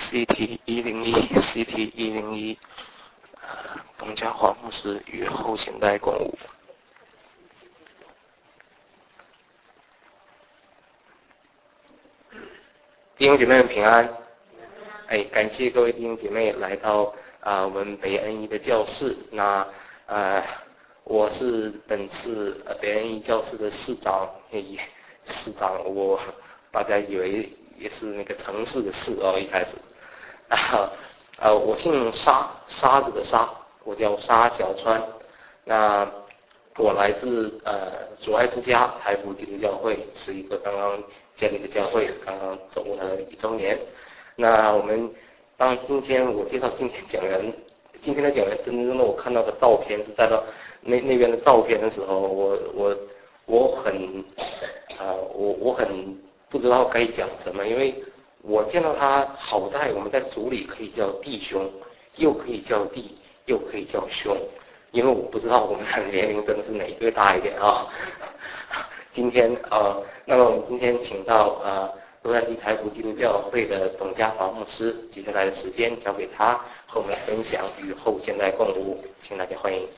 CT101 董家华牧师与后现代共舞。弟兄姐妹们平安。感谢各位弟兄姐妹来到我们北恩一的教室。那我是本次北恩一教室的市长。市长大家以为也是那个城市的市一开始。我姓沙，沙子的沙，我叫沙小川。那我来自主爱之家台福基督教会，是一个刚刚建立的教会，刚刚走了1周年。那我们今天我介绍今天的讲员，真正的我看到的照片是在那边的照片的时候，我很不知道该讲什么，因为我见到他，好在我们在组里可以叫弟兄，又可以叫弟，又可以叫兄，因为我不知道我们的年龄真的是哪一个大一点啊。今天那么我们今天请到洛杉矶台福基督教会的董家华牧师，接下来的时间交给他和我们来分享与后现代共舞，请大家欢迎。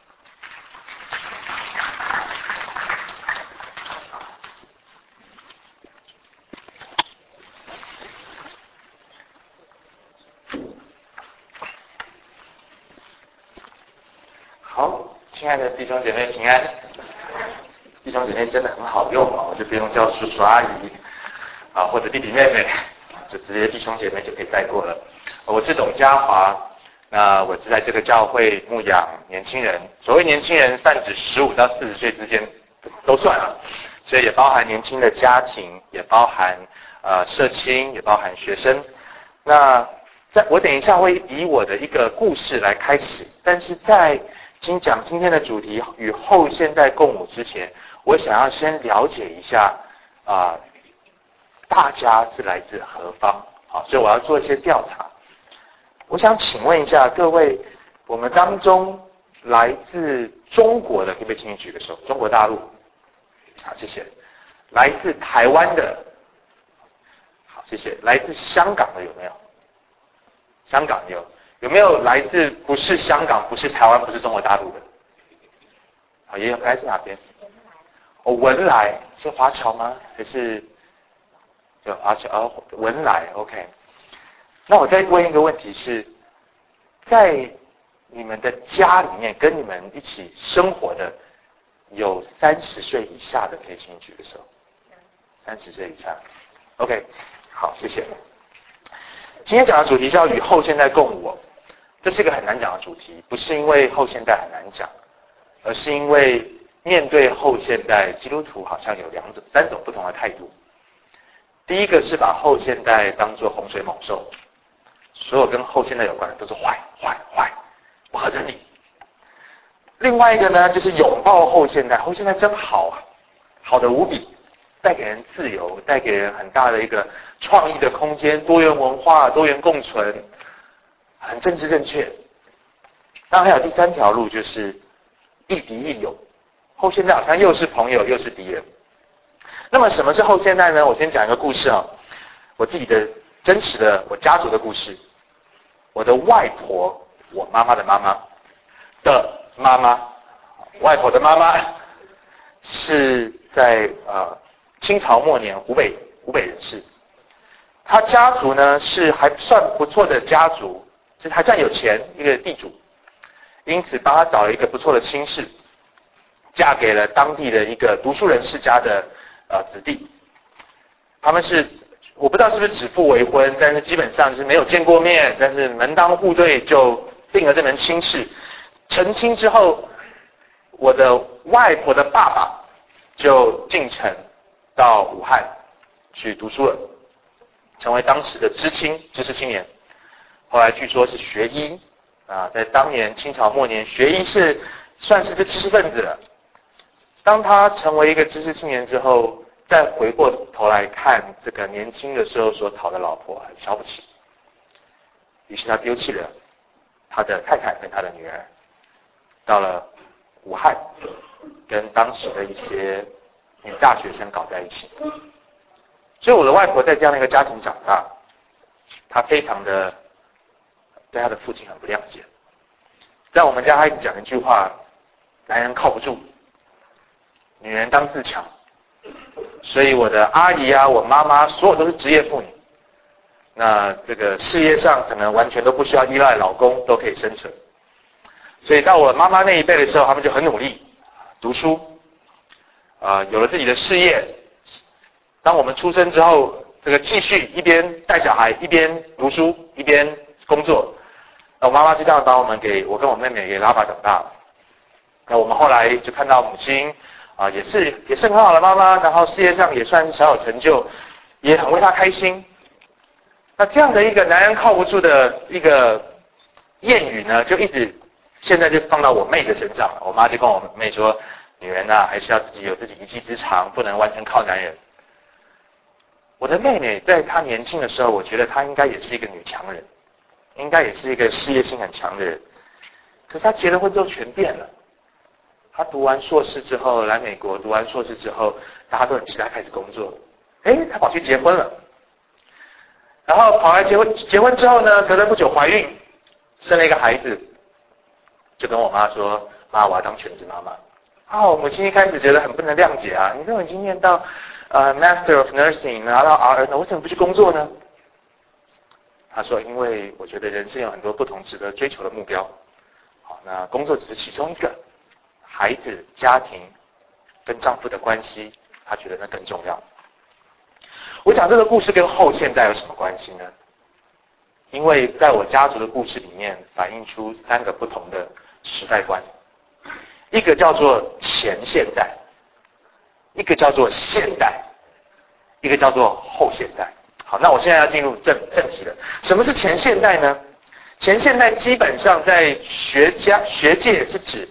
好，亲爱的弟兄姐妹平安。弟兄姐妹真的很好用我就不用叫叔叔阿姨或者弟弟妹妹，就直接弟兄姐妹就可以带过了。我是董家华，那我是在这个教会牧养年轻人。所谓年轻人，泛指15到40岁之间都算了，所以也包含年轻的家庭，也包含社青，也包含学生。那我等一下会以我的一个故事来开始，但是在讲今天的主题与后现代共舞之前，我想要先了解一下大家是来自何方，所以我要做一些调查。我想请问一下各位，我们当中来自中国的，可不可以请你举个手？中国大陆，好，谢谢。来自台湾的，好，谢谢。来自香港的有没有？香港有没有来自不是香港、不是台湾、不是中国大陆的？好，也有。来自哪边？文莱是华侨吗？还是就华侨？文莱 ，OK。那我再问一个问题是，在你们的家里面跟你们一起生活的有30岁以下的，可以请你举个手。30岁以下 ，OK， 好，谢谢。今天讲的主题叫与后现代共舞。这是一个很难讲的主题，不是因为后现代很难讲，而是因为面对后现代，基督徒好像有3种不同的态度。第一个是把后现代当作洪水猛兽，所有跟后现代有关的都是坏，不合真理。另外一个呢，就是拥抱后现代，后现代真好好得无比，带给人自由，带给人很大的一个创意的空间，多元文化，多元共存，很政治正确。当然还有第3条路，就是亦敌亦友，后现代好像又是朋友又是敌人。那么什么是后现代呢？我先讲一个故事我自己的真实的我家族的故事。我的外婆，我妈妈的妈妈的妈妈，外婆的妈妈是在清朝末年湖北人士。他家族呢是还算不错的家族，就是还算有钱，一个地主，因此帮他找了一个不错的亲事，嫁给了当地的一个读书人世家的子弟。他们是我不知道是不是指腹为婚，但是基本上就是没有见过面，但是门当户对就定了这门亲事。成亲之后，我的外婆的爸爸就进城到武汉去读书了，成为当时的知识青年。后来据说是学医在当年清朝末年，学医算是个知识分子了。当他成为一个知识青年之后，再回过头来看这个年轻的时候所讨的老婆，很瞧不起。于是他丢弃了他的太太跟他的女儿，到了武汉，跟当时的一些女大学生搞在一起。所以我的外婆在这样的一个家庭长大。 他非常的对他的父亲很不谅解。在我们家，他一直讲一句话：男人靠不住，女人当自强。所以我的阿姨啊，我妈妈，所有都是职业妇女。那这个事业上可能完全都不需要依赖老公，都可以生存。所以到我妈妈那一辈的时候，他们就很努力读书，有了自己的事业。当我们出生之后，这个继续一边带小孩，一边读书，一边工作。那我妈妈就这样把我跟我妹妹给拉拔长大了。那我们后来就看到母亲也是很好的妈妈，然后事业上也算是小有成就，也很为她开心。那这样的一个男人靠不住的一个谚语呢，就一直现在就放到我妹的身上。我妈就跟我妹说，女人啊还是要有自己一技之长，不能完全靠男人。我的妹妹在她年轻的时候，我觉得她应该也是一个女强人，应该也是一个事业心很强的人。可是她结了婚之后全变了。她读完硕士之后来美国，读完硕士之后，大家都很期待开始工作。她跑去结婚了。然后跑来结婚之后呢，隔了不久怀孕，生了一个孩子，就跟我妈说：“妈，我要当全职妈妈。”我母亲一开始觉得很不能谅解啊，你都已经念到Master of Nursing 拿到 RN 了，为什么不去工作呢？她说：“因为我觉得人生有很多不同值得追求的目标，好，那工作只是其中一个，孩子、家庭跟丈夫的关系，她觉得那更重要。”我讲这个故事跟后现代有什么关系呢？因为在我家族的故事里面反映出3个不同的时代观，一个叫做前现代，一个叫做现代，一个叫做后现代。好，那我现在要进入正题了。什么是前现代呢？前现代基本上在学界是指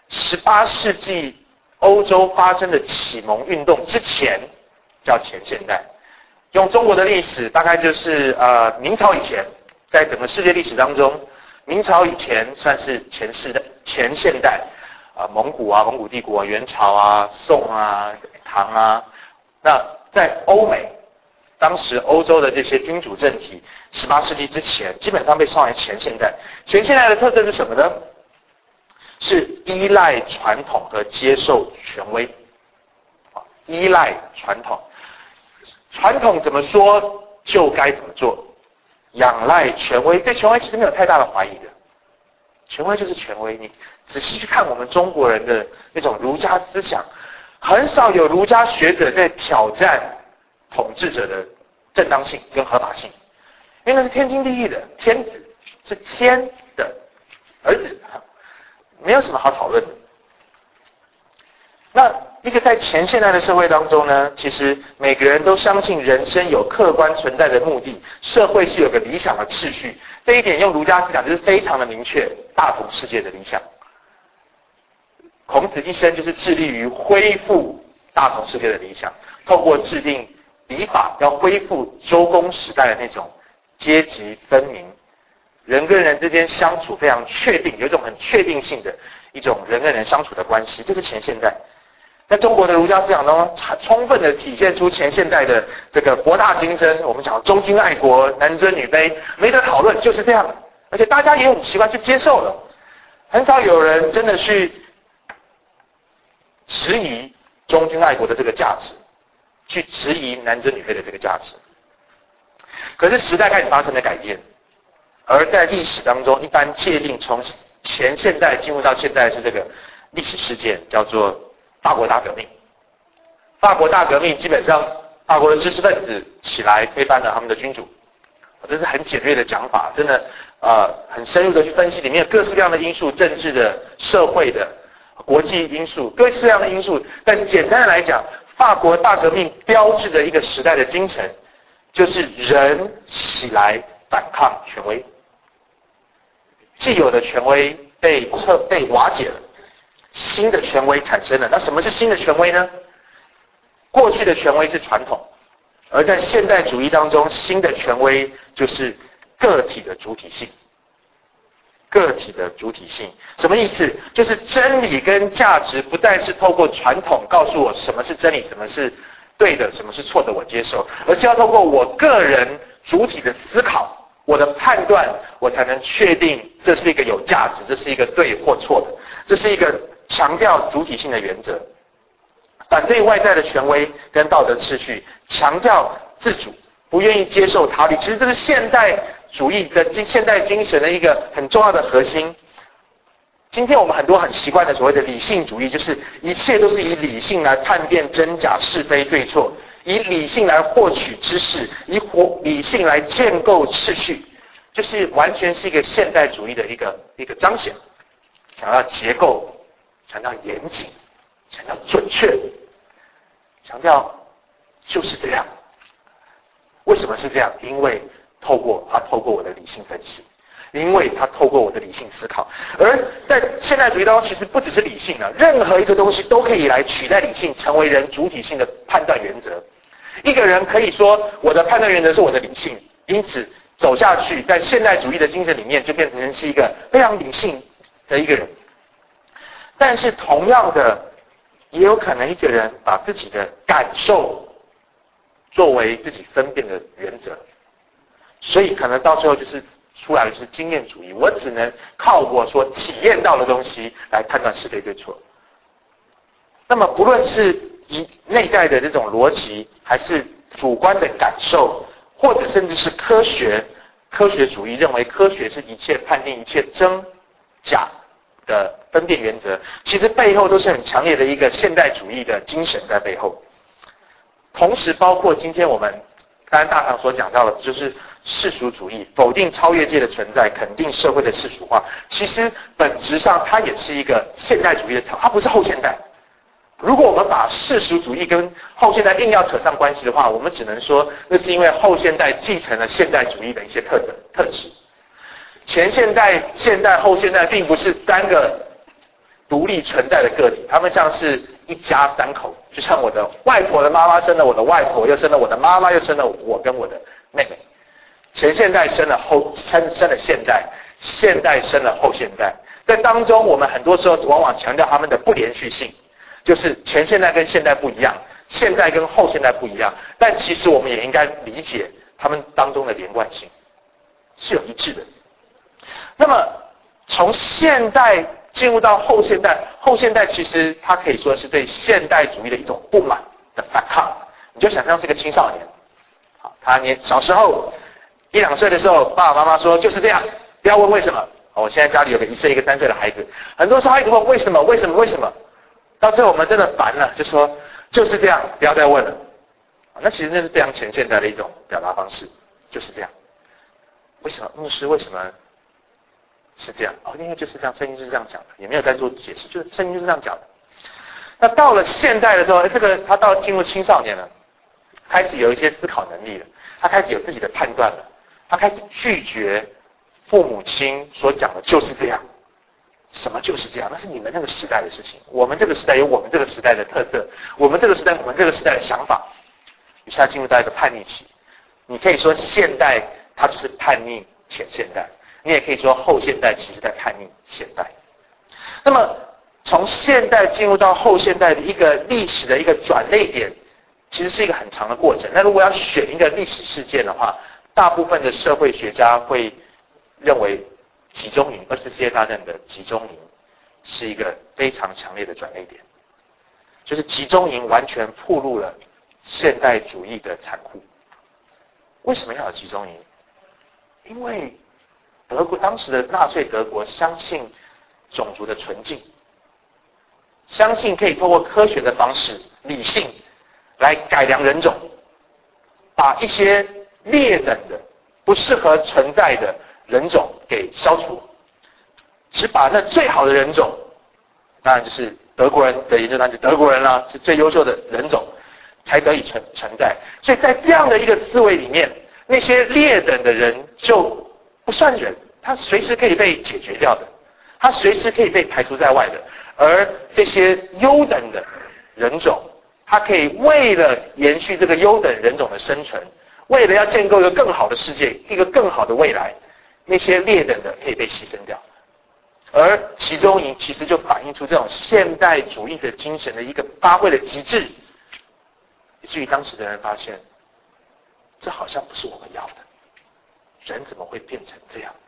18世纪欧洲发生的启蒙运动之前叫前现代。用中国的历史，大概就是明朝以前，在整个世界历史当中，明朝以前算是前现代，蒙古帝国、元朝宋唐那在欧美，当时欧洲的这些君主政体，18世纪之前，基本上被称为前现代。前现代的特色是什么呢？是依赖传统和接受权威。依赖传统。传统怎么说就该怎么做，仰赖权威，对权威其实没有太大的怀疑的。权威就是权威，你仔细去看我们中国人的那种儒家思想，很少有儒家学者在挑战统治者的正当性跟合法性，因为那是天经地义的，天子是天的儿子，没有什么好讨论的。那一个在前现代的社会当中呢，其实每个人都相信人生有客观存在的目的，社会是有个理想的秩序，这一点用儒家思想就是非常的明确，大同世界的理想。孔子一生就是致力于恢复大同世界的理想，透过制定礼法，要恢复周公时代的那种阶级分明，人跟人之间相处非常确定，有一种很确定性的一种人跟人相处的关系，这是前现代。在中国的儒家思想当中，充分的体现出前现代的这个博大精深。我们讲忠君爱国、男尊女卑，没得讨论，就是这样。而且大家也很习惯去接受了，很少有人真的去质疑忠君爱国的这个价值，去质疑男尊女卑的这个价值。可是时代开始发生了改变，而在历史当中，一般界定从前现代进入到现代是这个历史事件，叫做法国大革命。法国大革命基本上，法国的知识分子起来推翻了他们的君主，这是很简略的讲法，真的很深入的去分析里面各式各样的因素，政治的、社会的、国际因素，各式各样的因素。但简单的来讲，法国大革命标志着一个时代的精神，就是人起来反抗权威，既有的权威被瓦解了。新的权威产生了。那什么是新的权威呢？过去的权威是传统，而在现代主义当中，新的权威就是个体的主体性。个体的主体性什么意思？就是真理跟价值不再是透过传统告诉我什么是真理，什么是对的，什么是错的，我接受，而是要透过我个人主体的思考，我的判断，我才能确定这是一个有价值，这是一个对或错的，这是一个强调主体性的原则。反对外在的权威跟道德秩序，强调自主，不愿意接受他律。其实这是现代主义的现代精神的一个很重要的核心。今天我们很多很习惯的所谓的理性主义，就是一切都是以理性来判辨真假是非对错，以理性来获取知识，以理性来建构秩序，就是完全是一个现代主义的一个彰显，强调结构，强调严谨，强调准确，强调就是这样。为什么是这样？因为透过我的理性分析，因为他透过我的理性思考。而在现代主义当中，其实不只是理性啊，任何一个东西都可以来取代理性，成为人主体性的判断原则。一个人可以说我的判断原则是我的理性，因此走下去，在现代主义的精神里面，就变成是一个非常理性的一个人。但是同样的，也有可能一个人把自己的感受作为自己分辨的原则，所以可能到最后就是出来的就是经验主义，我只能靠我所体验到的东西来判断是非对错。那么不论是以内在的这种逻辑，还是主观的感受，或者甚至是科学主义认为科学是一切判定一切真假的分辨原则，其实背后都是很强烈的一个现代主义的精神在背后。同时包括今天我们刚才大堂所讲到的，就是世俗主义，否定超越界的存在，肯定社会的世俗化。其实本质上它也是一个现代主义的它不是后现代。如果我们把世俗主义跟后现代硬要扯上关系的话，我们只能说那是因为后现代继承了现代主义的一些特质。前现代、现代、后现代并不是三个独立存在的个体，他们像是一家三口，就像我的外婆的妈妈生了我的外婆，又生了我的妈妈，又生了我跟我的妹妹。前现代生了现代，现代生了后现代。在当中，我们很多时候往往强调他们的不连续性，就是前现代跟现代不一样，现代跟后现代不一样，但其实我们也应该理解他们当中的连贯性是有一致的。那么从现代进入到后现代，后现代其实它可以说是对现代主义的一种不满的反抗。你就想象是个青少年，好，他小时候1-2岁的时候，爸爸妈妈说就是这样，不要问为什么。我现在家里有个1岁、1个3岁的孩子，很多时候他一直问为什么，为什么，为什么，到最后我们真的烦了，就说就是这样，不要再问了。那其实那是非常前现代的一种表达方式，就是这样。为什么牧师为什么是这样？因为就是这样，圣经就是这样讲的，也没有再做解释，就是圣经就是这样讲的。那到了现代的时候，他进入青少年了，开始有一些思考能力了，他开始有自己的判断了，他开始拒绝父母亲所讲的就是这样，什么就是这样，那是你们那个时代的事情，我们这个时代有我们这个时代的特色，我们这个时代的想法。于是他进入到一个叛逆期。你可以说现代它就是叛逆前现代，你也可以说后现代其实在叛逆现代。那么从现代进入到后现代的一个历史的一个转捩点，其实是一个很长的过程。那如果要选一个历史事件的话，大部分的社会学家会认为集中营，2次世界大战的集中营是一个非常强烈的转捩点，就是集中营完全暴露了现代主义的残酷。为什么要有集中营？因为当时的纳粹德国相信种族的纯净，相信可以透过科学的方式、理性来改良人种，把一些劣等的、不适合存在的人种给消除，只把那最好的人种，当然就是德国人的研究，当然就德国人啦，是最优秀的人种，才得以存在。所以在这样的一个思维里面，那些劣等的人就不算人，他随时可以被解决掉的，他随时可以被排除在外的。而这些优等的人种，他可以为了延续这个优等人种的生存，为了要建构一个更好的世界，一个更好的未来，那些劣等的可以被牺牲掉。而集中营其实就反映出这种现代主义的精神的一个发挥的极致，以至于当时的人发现，这好像不是我们要的。 人怎么会变成这样？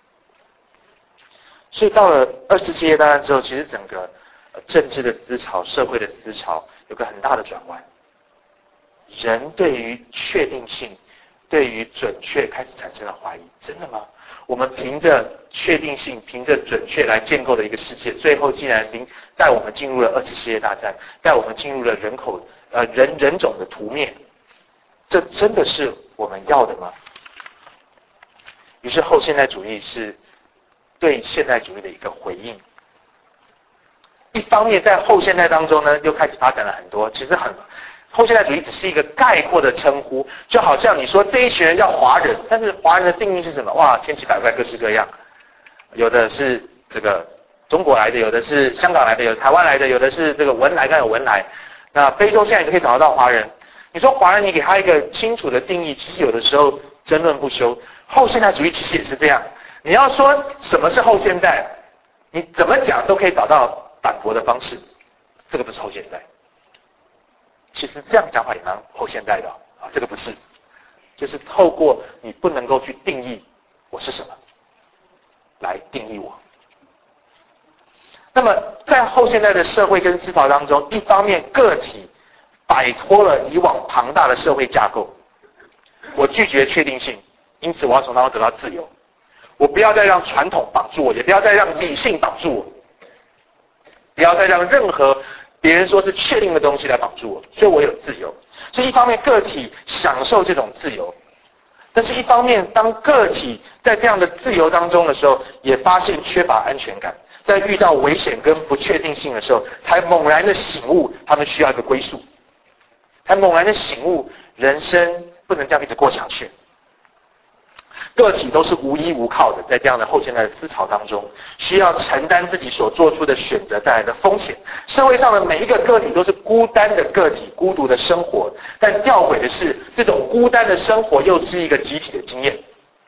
所以到了2次世界大战之后，其实整个政治的思潮、社会的思潮有个很大的转弯。人对于确定性、对于准确开始产生了怀疑。真的吗？我们凭着确定性、凭着准确来建构的一个世界，最后竟然带我们进入了2次世界大战，带我们进入了人种的屠灭。这真的是我们要的吗？于是后现代主义是对现代主义的一个回应。一方面在后现代当中呢，又开始发展了很多，其实后现代主义只是一个概括的称呼，就好像你说这一群人叫华人，但是华人的定义是什么？哇，千奇百怪，各式各样。有的是这个中国来的，有的是香港来的，有的台湾来的，有的是这个文莱，有文莱。那非洲现在你就可以找得到华人。你说华人，你给他一个清楚的定义，其实有的时候争论不休。后现代主义其实也是这样。你要说什么是后现代，你怎么讲都可以找到反驳的方式。这个不是后现代。其实这样讲法也蛮后现代的啊，这个不是，就是透过你不能够去定义我是什么，来定义我。那么在后现代的社会跟思潮当中，一方面个体摆脱了以往庞大的社会架构，我拒绝确定性，因此我要从当中得到自由。我不要再让传统绑住我，也不要再让理性绑住我，不要再让任何别人说是确定的东西来绑住我，所以我有自由。所以一方面个体享受这种自由，但是一方面当个体在这样的自由当中的时候，也发现缺乏安全感，在遇到危险跟不确定性的时候，才猛然的醒悟他们需要一个归宿，才猛然的醒悟人生不能这样一直过下去。个体都是无依无靠的，在这样的后现代的思潮当中，需要承担自己所做出的选择带来的风险。社会上的每一个个体都是孤单的个体，孤独的生活。但吊诡的是，这种孤单的生活又是一个集体的经验。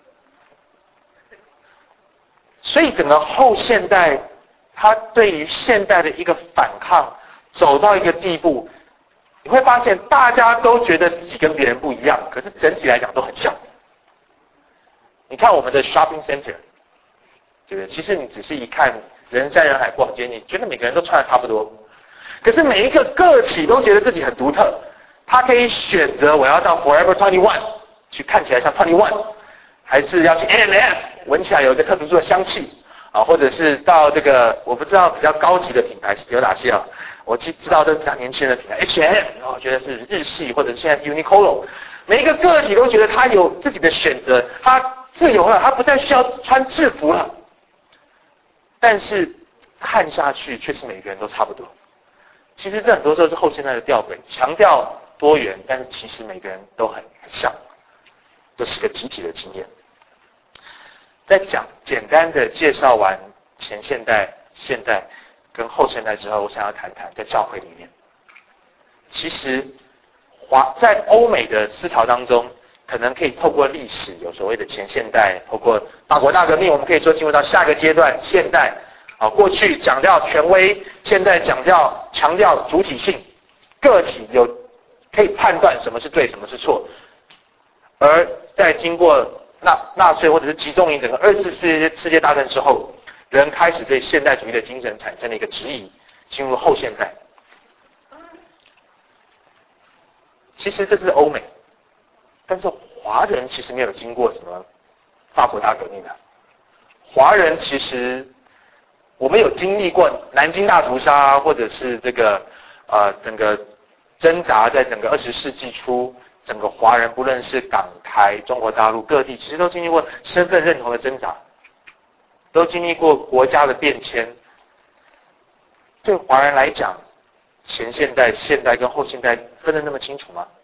所以整个后现代，它对于现代的一个反抗，走到一个地步，你会发现大家都觉得自己跟别人不一样，可是整体来讲都很像。你看我们的 shopping center， 对不对？其实你只是一看人山人海逛街，你觉得每个人都穿的差不多，可是每一个个体都觉得自己很独特。他可以选择我要到 Forever 21去看起来像 21， 还是要去 A&F 闻起来有一个特别的香气啊，或者是到这个我不知道比较高级的品牌有哪些啊？我知道都是比较年轻人的品牌 H&M， 我觉得是日系，或者现在是 Uniqlo。每一个个体都觉得他有自己的选择，他自由了，他不再需要穿制服了。但是看下去却是每个人都差不多。其实这很多时候是后现代的吊诡，强调多元，但是其实每个人都很像，这是个集体的经验。在简单的介绍完前现代、现代跟后现代之后，我想要谈谈在教会里面，其实在欧美的思潮当中，可能可以透过历史有所谓的前现代，透过法国大革命，我们可以说进入到下个阶段现代。过去强调权威，现在强调主体性，个体可以判断什么是对，什么是错。而在经过纳粹或者是集中营整个2次世界大战之后，人开始对现代主义的精神产生了一个质疑，进入后现代。其实这是欧美，但是华人其实没有经过什么法国大革命的。华人其实我们有经历过南京大屠杀，或者是这个整个挣扎，在整个20世纪初，整个华人不论是港台、中国大陆各地，其实都经历过身份认同的挣扎，都经历过国家的变迁。对华人来讲，前现代、现代跟后现代分得那么清楚吗？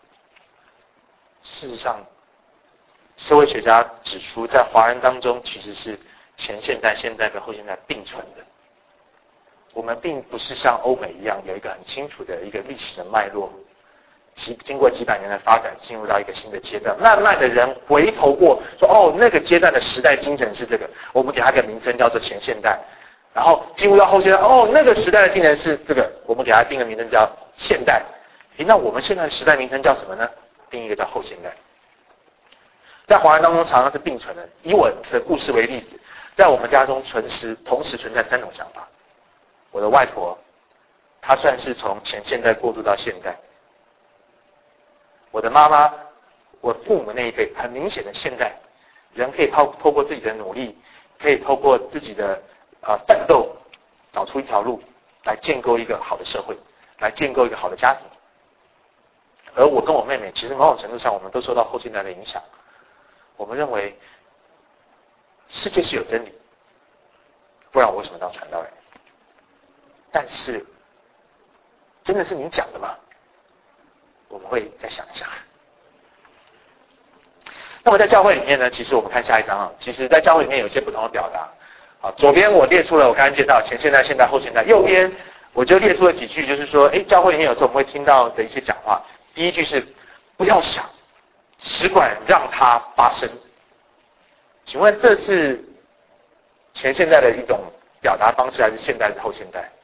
事实上，社会学家指出，在华人当中其实是前现代、现代跟后现代并存的。我们并不是像欧美一样有一个很清楚的一个历史的脉络，经过几百年的发展，进入到一个新的阶段。慢慢的人回头过说，哦，那个阶段的时代精神是这个，我们给它一个名称叫做前现代。然后进入到后现代，哦，那个时代的精神是这个，我们给它定个名称叫现代。那我们现在的时代名称叫什么呢？定一个叫后现代。 在华人当中常常是并存的。以我的故事为例子，在我们家中同时存在3种想法。我的外婆，她算是从前现代过渡到现代。我的妈妈，我父母那一辈，很明显的现代，人可以透过自己的努力，可以透过自己的奋斗，找出一条路来建构一个好的社会，来建构一个好的家庭。而我跟我妹妹，其实某种程度上，我们都受到后现代的影响。我们认为世界是有真理，不然我为什么当传道人？但是，真的是你讲的吗？我们会再想一想。那么在教会里面呢，其实我们看下一章啊，其实在教会里面有一些不同的表达。好，左边我列出了我刚才介绍前现代、现代、后现代，右边我就列出了几句，就是说，教会里面有时候我们会听到的一些讲话。第一句是不要想，只管让它发生。请问这是前现代的一种表达方式，还是现代还是后现代？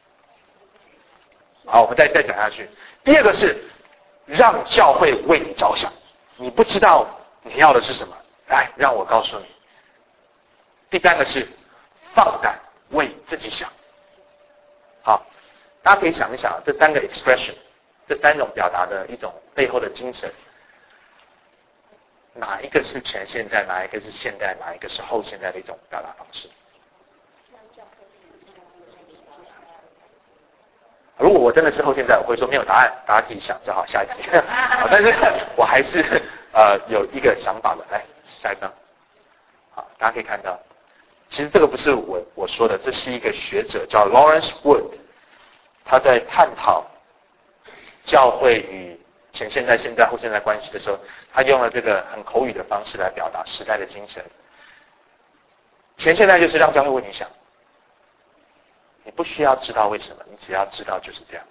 好，我们再讲下去。第二个是让教会为你着想，你不知道你要的是什么，来让我告诉你。第三个是放胆为自己想。好，大家可以想一想这3个 expression， 这3种表达的一种背后的精神，哪一个是前现代，哪一个是现代，哪一个是后现代的一种表达方式？如果我真的是后现代，我会说没有答案，大家自己想就好，下一题。但是我还是有一个想法的。来，下一张。好，大家可以看到，其实这个不是我说的，这是一个学者叫 Lawrence Wood， 他在探讨教会与前现代、现代、后现代关系的时候，他用了这个很口语的方式来表达时代的精神。前现代就是让教会为你想。你不需要知道为什么，你只要知道就是这样。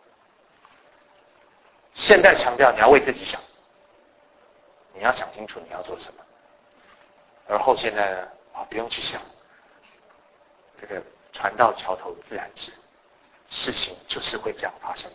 现代强调你要为自己想，你要想清楚你要做什么。而后现代呢，不用去想，这个船到桥头自然直，事情就是会这样发生的。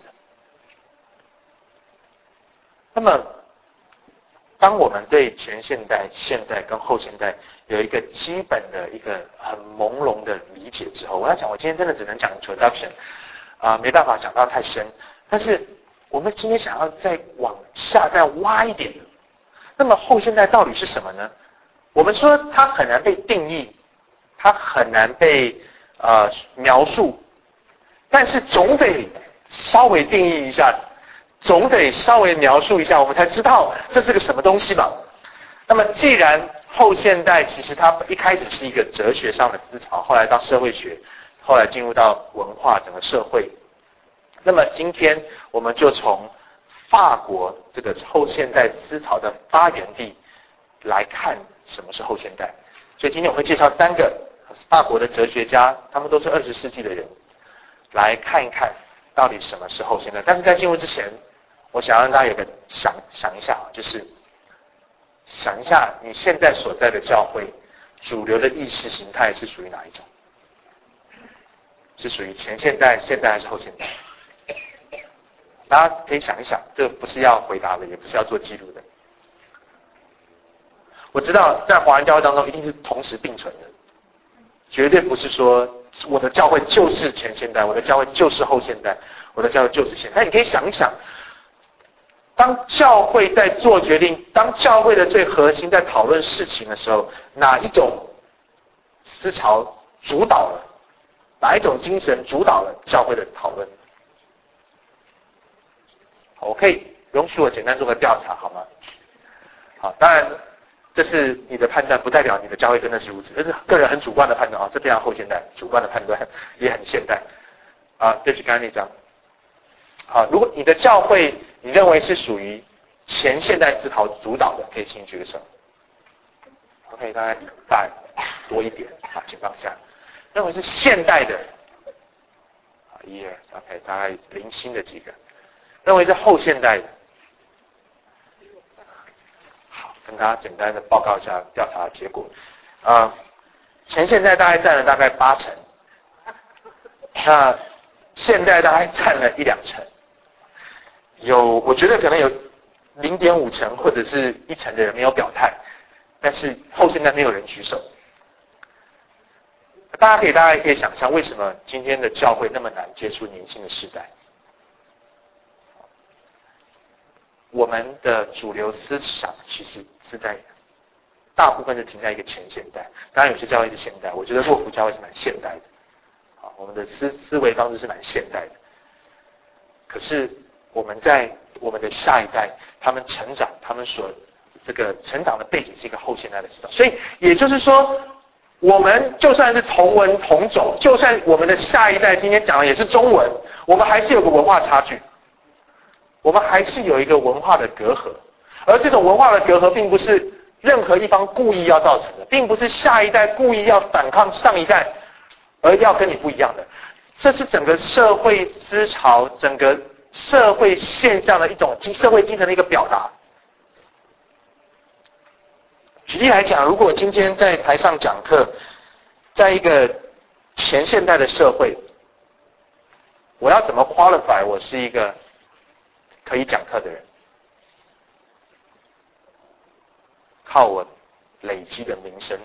那么，当我们对前现代、现代跟后现代有一个基本的一个很朦胧的理解之后，我要讲，我今天真的只能讲 introduction， 没办法讲到太深。但是我们今天想要再往下再挖一点，那么后现代到底是什么呢？我们说它很难被定义，它很难被描述，但是总得稍微定义一下。总得稍微描述一下，我们才知道这是个什么东西嘛。那么既然后现代其实它一开始是一个哲学上的思潮，后来到社会学，后来进入到文化整个社会，那么今天我们就从法国这个后现代思潮的发源地来看什么是后现代。所以今天我会介绍3个法国的哲学家，他们都是20世纪的人，来看一看到底什么是后现代。但是在进入之前，我想让大家有个想一下，就是想一下你现在所在的教会主流的意识形态是属于哪一种？是属于前现代、现代还是后现代？大家可以想一想，这不是要回答的，也不是要做记录的。我知道在华人教会当中一定是同时并存的，绝对不是说我的教会就是前现代，我的教会就是后现代，我的教会就是现代。但你可以想一想，当教会在做决定，当教会的最核心在讨论事情的时候，哪一种思潮主导了？哪一种精神主导了教会的讨论？好，我可以容许我简单做个调查，好吗？好，当然这是你的判断，不代表你的教会真的是如此，这是个人很主观的判断啊，这非常后现代，主观的判断也很现代啊。对不起，刚才那张。好，如果你的教会你认为是属于前现代思潮主导的，可以请举个手。OK， 大概多一点啊，请放下。认为是现代的，好，1、2 ，OK， 大概零星的几个。认为是后现代的，好，跟大家简单的报告一下调查结果。前现代大概占了大概8成，那现代大概占了1-2成。我觉得可能有0.5成或者是1成的人没有表态， 但是后现代没有人举手。大家可以想象，为什么今天的教会那么难接触年轻的世代？我们的主流思想其实是在大部分是停在一个前现代，当然有些教会是现代，我觉得洛福教会是蛮现代的，我们的思维方式是蛮现代的。可是我们在我们的下一代，他们成长，他们所这个成长的背景是一个后现代的时代，所以也就是说，我们就算是同文同种，就算我们的下一代今天讲的也是中文，我们还是有个文化差距，我们还是有一个文化的隔阂，而这种文化的隔阂并不是任何一方故意要造成的，并不是下一代故意要反抗上一代而要跟你不一样的，这是整个社会思潮、整个社会现象的一种社会精神的一个表达。举例来讲，如果今天在台上讲课，在一个前现代的社会，我要怎么 qualify 我是一个可以讲课的人？靠我累积的名声。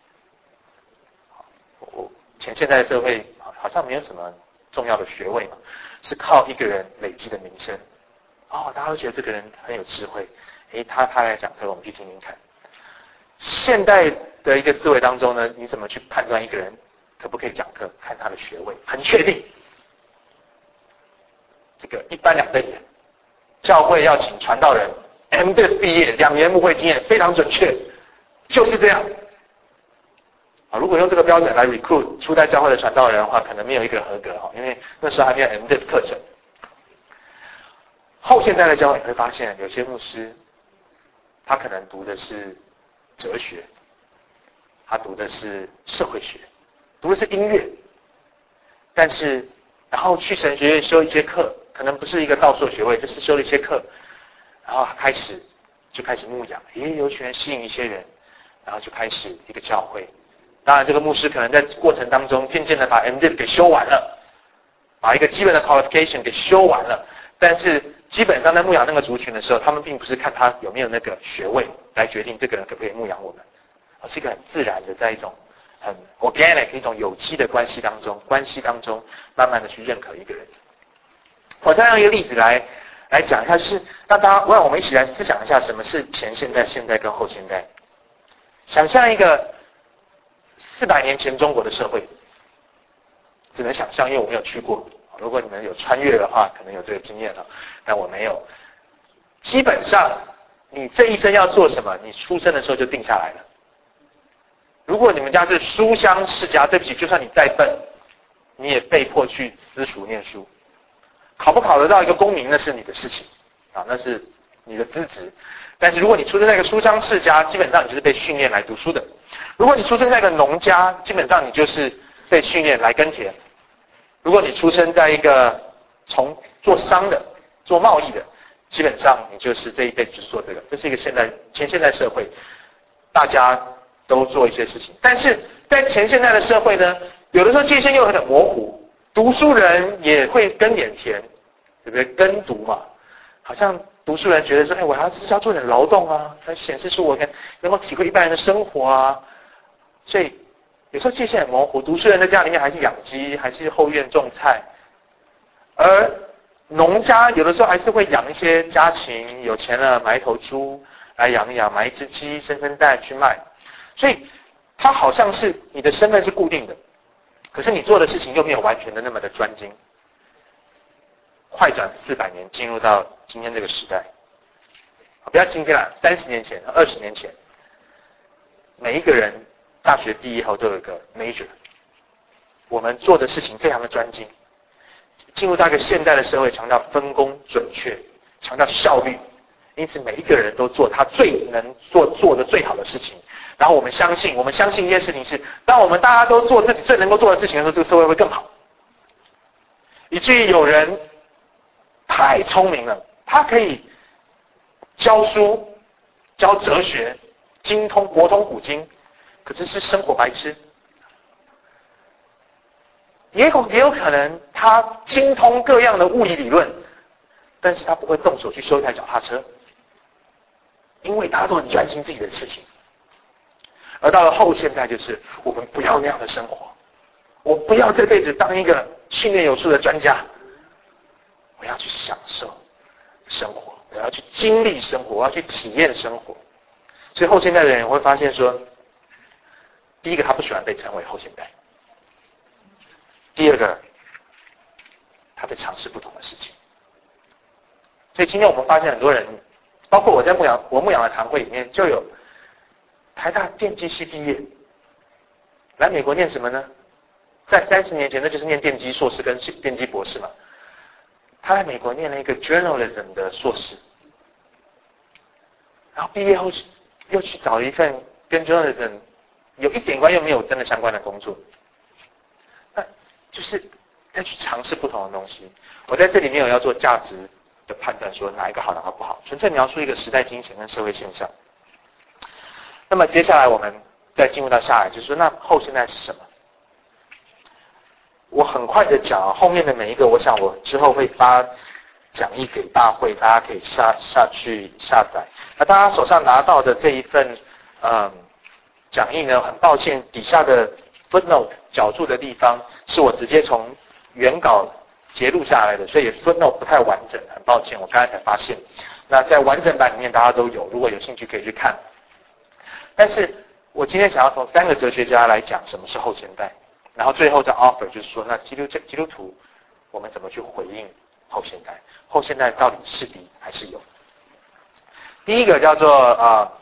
前现代的社会好像没有什么重要的学位嘛，是靠一个人累积的名声。大家都觉得这个人很有智慧，他来讲课，我们去听听看。现代的一个思维当中呢，你怎么去判断一个人可不可以讲课？看他的学位，很确定。这个一般两瞪眼，教会要请传道人 MDiv 毕业，2年牧会经验，非常准确，就是这样。如果用这个标准来 recruit 初代教会的传道人的话，可能没有一个合格，因为那时候还没有 MDiv 课程。后现代的教会你会发现，有些牧师他可能读的是哲学，他读的是社会学，读的是音乐，但是然后去神学院修一些课，可能不是一个道硕学位，就是修了一些课，然后开始牧养，有权吸引一些人，然后就开始一个教会。当然这个牧师可能在过程当中渐渐的把 MDiv 给修完了，把一个基本的 qualification 给修完了，但是基本上在牧养那个族群的时候，他们并不是看他有没有那个学位来决定这个人可不可以牧养我们，而是一个很自然的，在一种很 organic 一种有机的关系当中慢慢的去认可一个人。我再用一个例子来讲一下，就是让我们一起来思想一下什么是前现代、现代跟后现代。想象一个400年前中国的社会，只能想象，因为我没有去过。如果你们有穿越的话，可能有这个经验了，但我没有。基本上，你这一生要做什么，你出生的时候就定下来了。如果你们家是书香世家，对不起，就算你再笨，你也被迫去私塾念书。考不考得到一个公民，那是你的事情那是你的资质。但是如果你出生在一个书香世家，基本上你就是被训练来读书的。如果你出生在一个农家，基本上你就是被训练来耕田。如果你出生在一个做商的、做贸易的，基本上你就是这一辈子就是做这个。这是一个前现代社会，大家都做一些事情。但是在前现代的社会呢，有的时候界限又很模糊，读书人也会耕点田，对不对？耕读嘛，好像读书人觉得说，我还是要做点劳动啊，来显示出我能够体会一般人的生活啊，所以有时候界限很模糊，读书人在家里面还是养鸡，还是后院种菜，而农家有的时候还是会养一些家禽，有钱了买一头猪来养一养，买一只鸡生蛋去卖，所以它好像是你的身份是固定的，可是你做的事情又没有完全的那么的专精。快转400年，进入到今天这个时代，不要今天啦，30年前、20年前，每一个人大学毕业后都有一个 major， 我们做的事情非常的专精。进入到一个现代的社会，强调分工准确，强调效率，因此每一个人都做他最能做的最好的事情。然后我们相信一件事情是，当我们大家都做自己最能够做的事情的时候，这个社会会更好。以至于有人太聪明了，他可以教书、教哲学、博通古今，可是生活白痴。也有可能他精通各样的物理理论，但是他不会动手去修一台脚踏车，因为大家都很专心自己的事情。 而到了后现代，就是我们不要那样的生活，我不要这辈子当一个训练有素的专家，我要去享受生活，我要去经历生活，我要去体验生活。所以后现代的人会发现说，第一个他不喜欢被称为后现代，第二个他在尝试不同的事情。所以今天我们发现很多人，包括我在牧养的堂会里面，就有台大电机系毕业，来美国念什么呢？在30年前，那就是念电机硕士跟电机博士嘛。他在美国念了一个 journalism 的硕士，然后毕业后又去找了一份跟 journalism 有一点关又没有真的相关的工作，那就是再去尝试不同的东西。我在这里没有要做价值的判断，说哪一个好哪个不好，纯粹描述一个时代精神跟社会现象。那么接下来我们再进入到下来，就是说那后现代是什么？我很快的讲后面的每一个，我想我之后会发讲义给大会，大家可以下去下载。那大家手上拿到的这一份讲义呢，很抱歉底下的 footnote 脚注的地方是我直接从原稿截录下来的，所以 footnote 不太完整，很抱歉，我刚才才发现。那在完整版里面大家都有，如果有兴趣可以去看。但是我今天想要从3个哲学家来讲什么是后现代，然后最后再 offer 就是说，那基督徒我们怎么去回应后现代？后现代到底是敌还是友？第一个叫做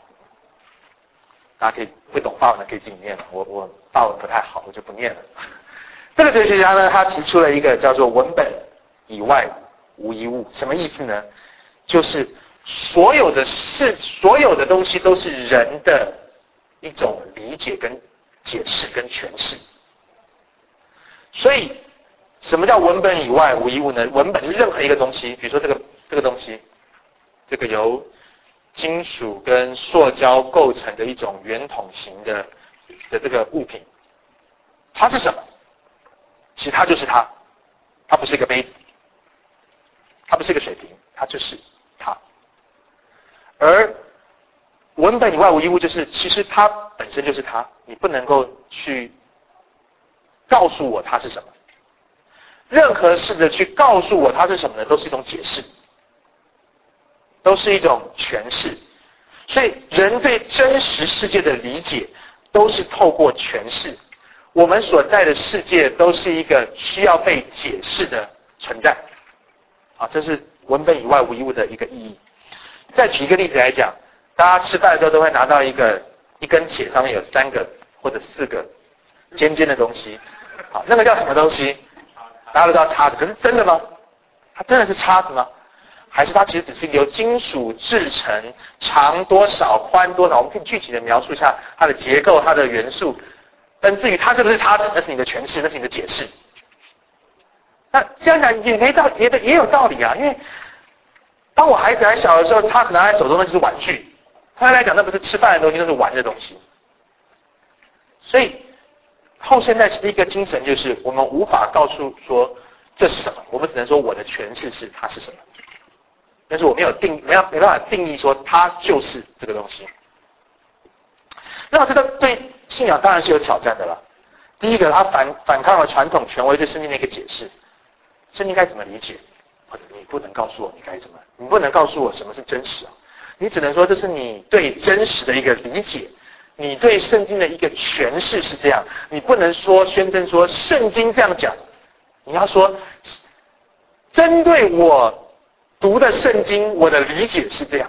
大家可以会懂法文的可以自己念了，我法文不太好，我就不念了。这个哲学家呢，他提出了一个叫做文本以外无一物，什么意思呢？就是所有的东西都是人的一种理解跟解释跟诠释。所以什么叫文本以外无一物呢？文本是任何一个东西，比如说这个东西，这个由金属跟塑胶构成的一种圆筒形的这个物品，它是什么？其实它就是它，它不是一个杯子，它不是一个水瓶，它就是它。而文本以外无一物，就是其实它本身就是它，你不能够去告诉我它是什么。任何试着去告诉我它是什么呢，都是一种解释，都是一种诠释。所以人对真实世界的理解都是透过诠释。我们所在的世界都是一个需要被解释的存在。这是文本以外无一物的一个意义。再举一个例子来讲，大家吃饭的时候都会拿到一根铁，上面有3个或者4个尖尖的东西。好，那个叫什么东西？大家都知道叉子，可是真的吗？它真的是叉子吗？还是它其实只是由金属制成，长多少，宽多少？我们可以具体的描述一下它的结构、它的元素。但至于它是不是叉子，那是你的诠释，那是你的解释。那这样讲也有道理啊，因为当我孩子还小的时候，他拿在手中那就是玩具，他来讲那不是吃饭的东西，那是玩的东西。所以后现代是一个精神，就是我们无法告诉说这是什么，我们只能说我的诠释是它是什么，但是我没办法定义说它就是这个东西。那这个对信仰当然是有挑战的了。第一个，他反抗了传统权威对圣经的一个解释，圣经该怎么理解，或者你不能告诉我你该怎么，你不能告诉我什么是真实啊，你只能说这是你对真实的一个理解，你对圣经的一个诠释是这样，你不能说宣称说圣经这样讲，你要说针对我读的圣经，我的理解是这样。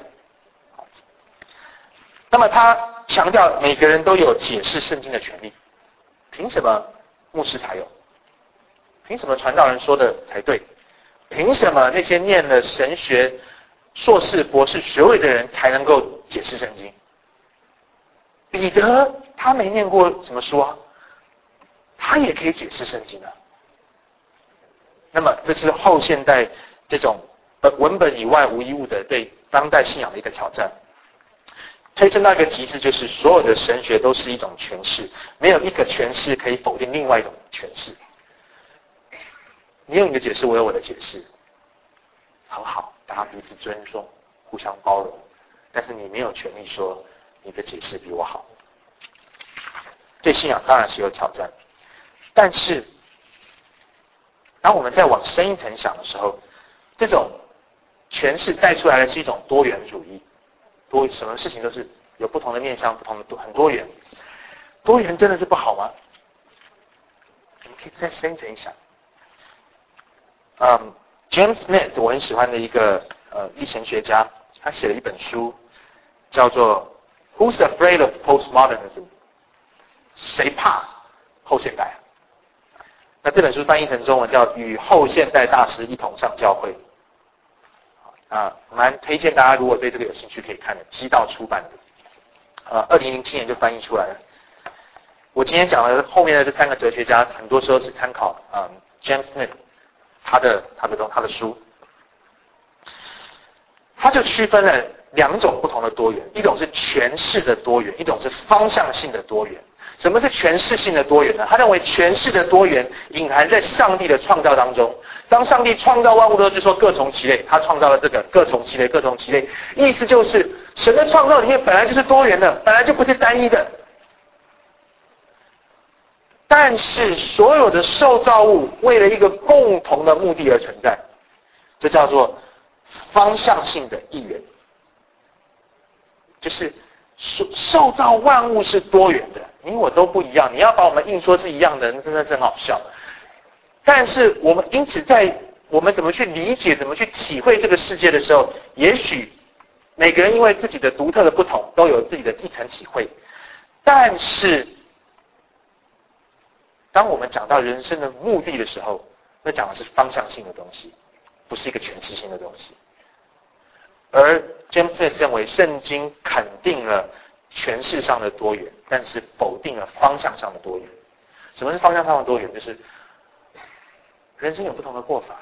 那么他强调每个人都有解释圣经的权利，凭什么牧师才有？凭什么传道人说的才对？凭什么那些念了神学硕士、博士学位的人才能够解释圣经？彼得他没念过什么书啊，他也可以解释圣经啊。那么这是后现代这种文本以外无一物的对当代信仰的一个挑战。推升到一个极致，就是所有的神学都是一种诠释，没有一个诠释可以否定另外一种诠释。你有你的解释，我有我的解释，很好，大家彼此尊重，互相包容。但是你没有权利说你的解释比我好。 对信仰当然是有挑战。但是当我们在往深一层想的时候，这种诠释带出来的是一种多元主义，什么事情都是有不同的面向，很多元。多元真的是不好吗？我们可以再深一层想。James Smith 我很喜欢的一个历史学家，他写了一本书，叫做《Who's Afraid of Postmodernism》？ 谁怕后现代？那这本书翻译成中文叫《与后现代大师一同上教会》。蛮推荐大家，如果对这个有兴趣可以看的，基道出版的，2007年就翻译出来了。我今天讲的后面的这3个哲学家，很多时候是参考James Smith 他的书，他就区分了2种不同的多元，一种是诠释的多元，一种是方向性的多元。什么是诠释性的多元呢？他认为诠释的多元隐含在上帝的创造当中。当上帝创造万物的时候，就说各从其类，他创造了这个各从其类，各从其类，意思就是神的创造里面本来就是多元的，本来就不是单一的。但是所有的受造物为了一个共同的目的而存在，这叫做方向性的一元，就是受造万物是多元的，你我都不一样，你要把我们硬说是一样的，那真的是很好笑。但是我们因此在我们怎么去理解、怎么去体会这个世界的时候，也许每个人因为自己的独特的不同，都有自己的一层体会。但是当我们讲到人生的目的的时候，那讲的是方向性的东西，不是一个诠释性的东西。而 James Smith 认为圣经肯定了诠释上的多元，但是否定了方向上的多元。什么是方向上的多元？就是人生有不同的过法，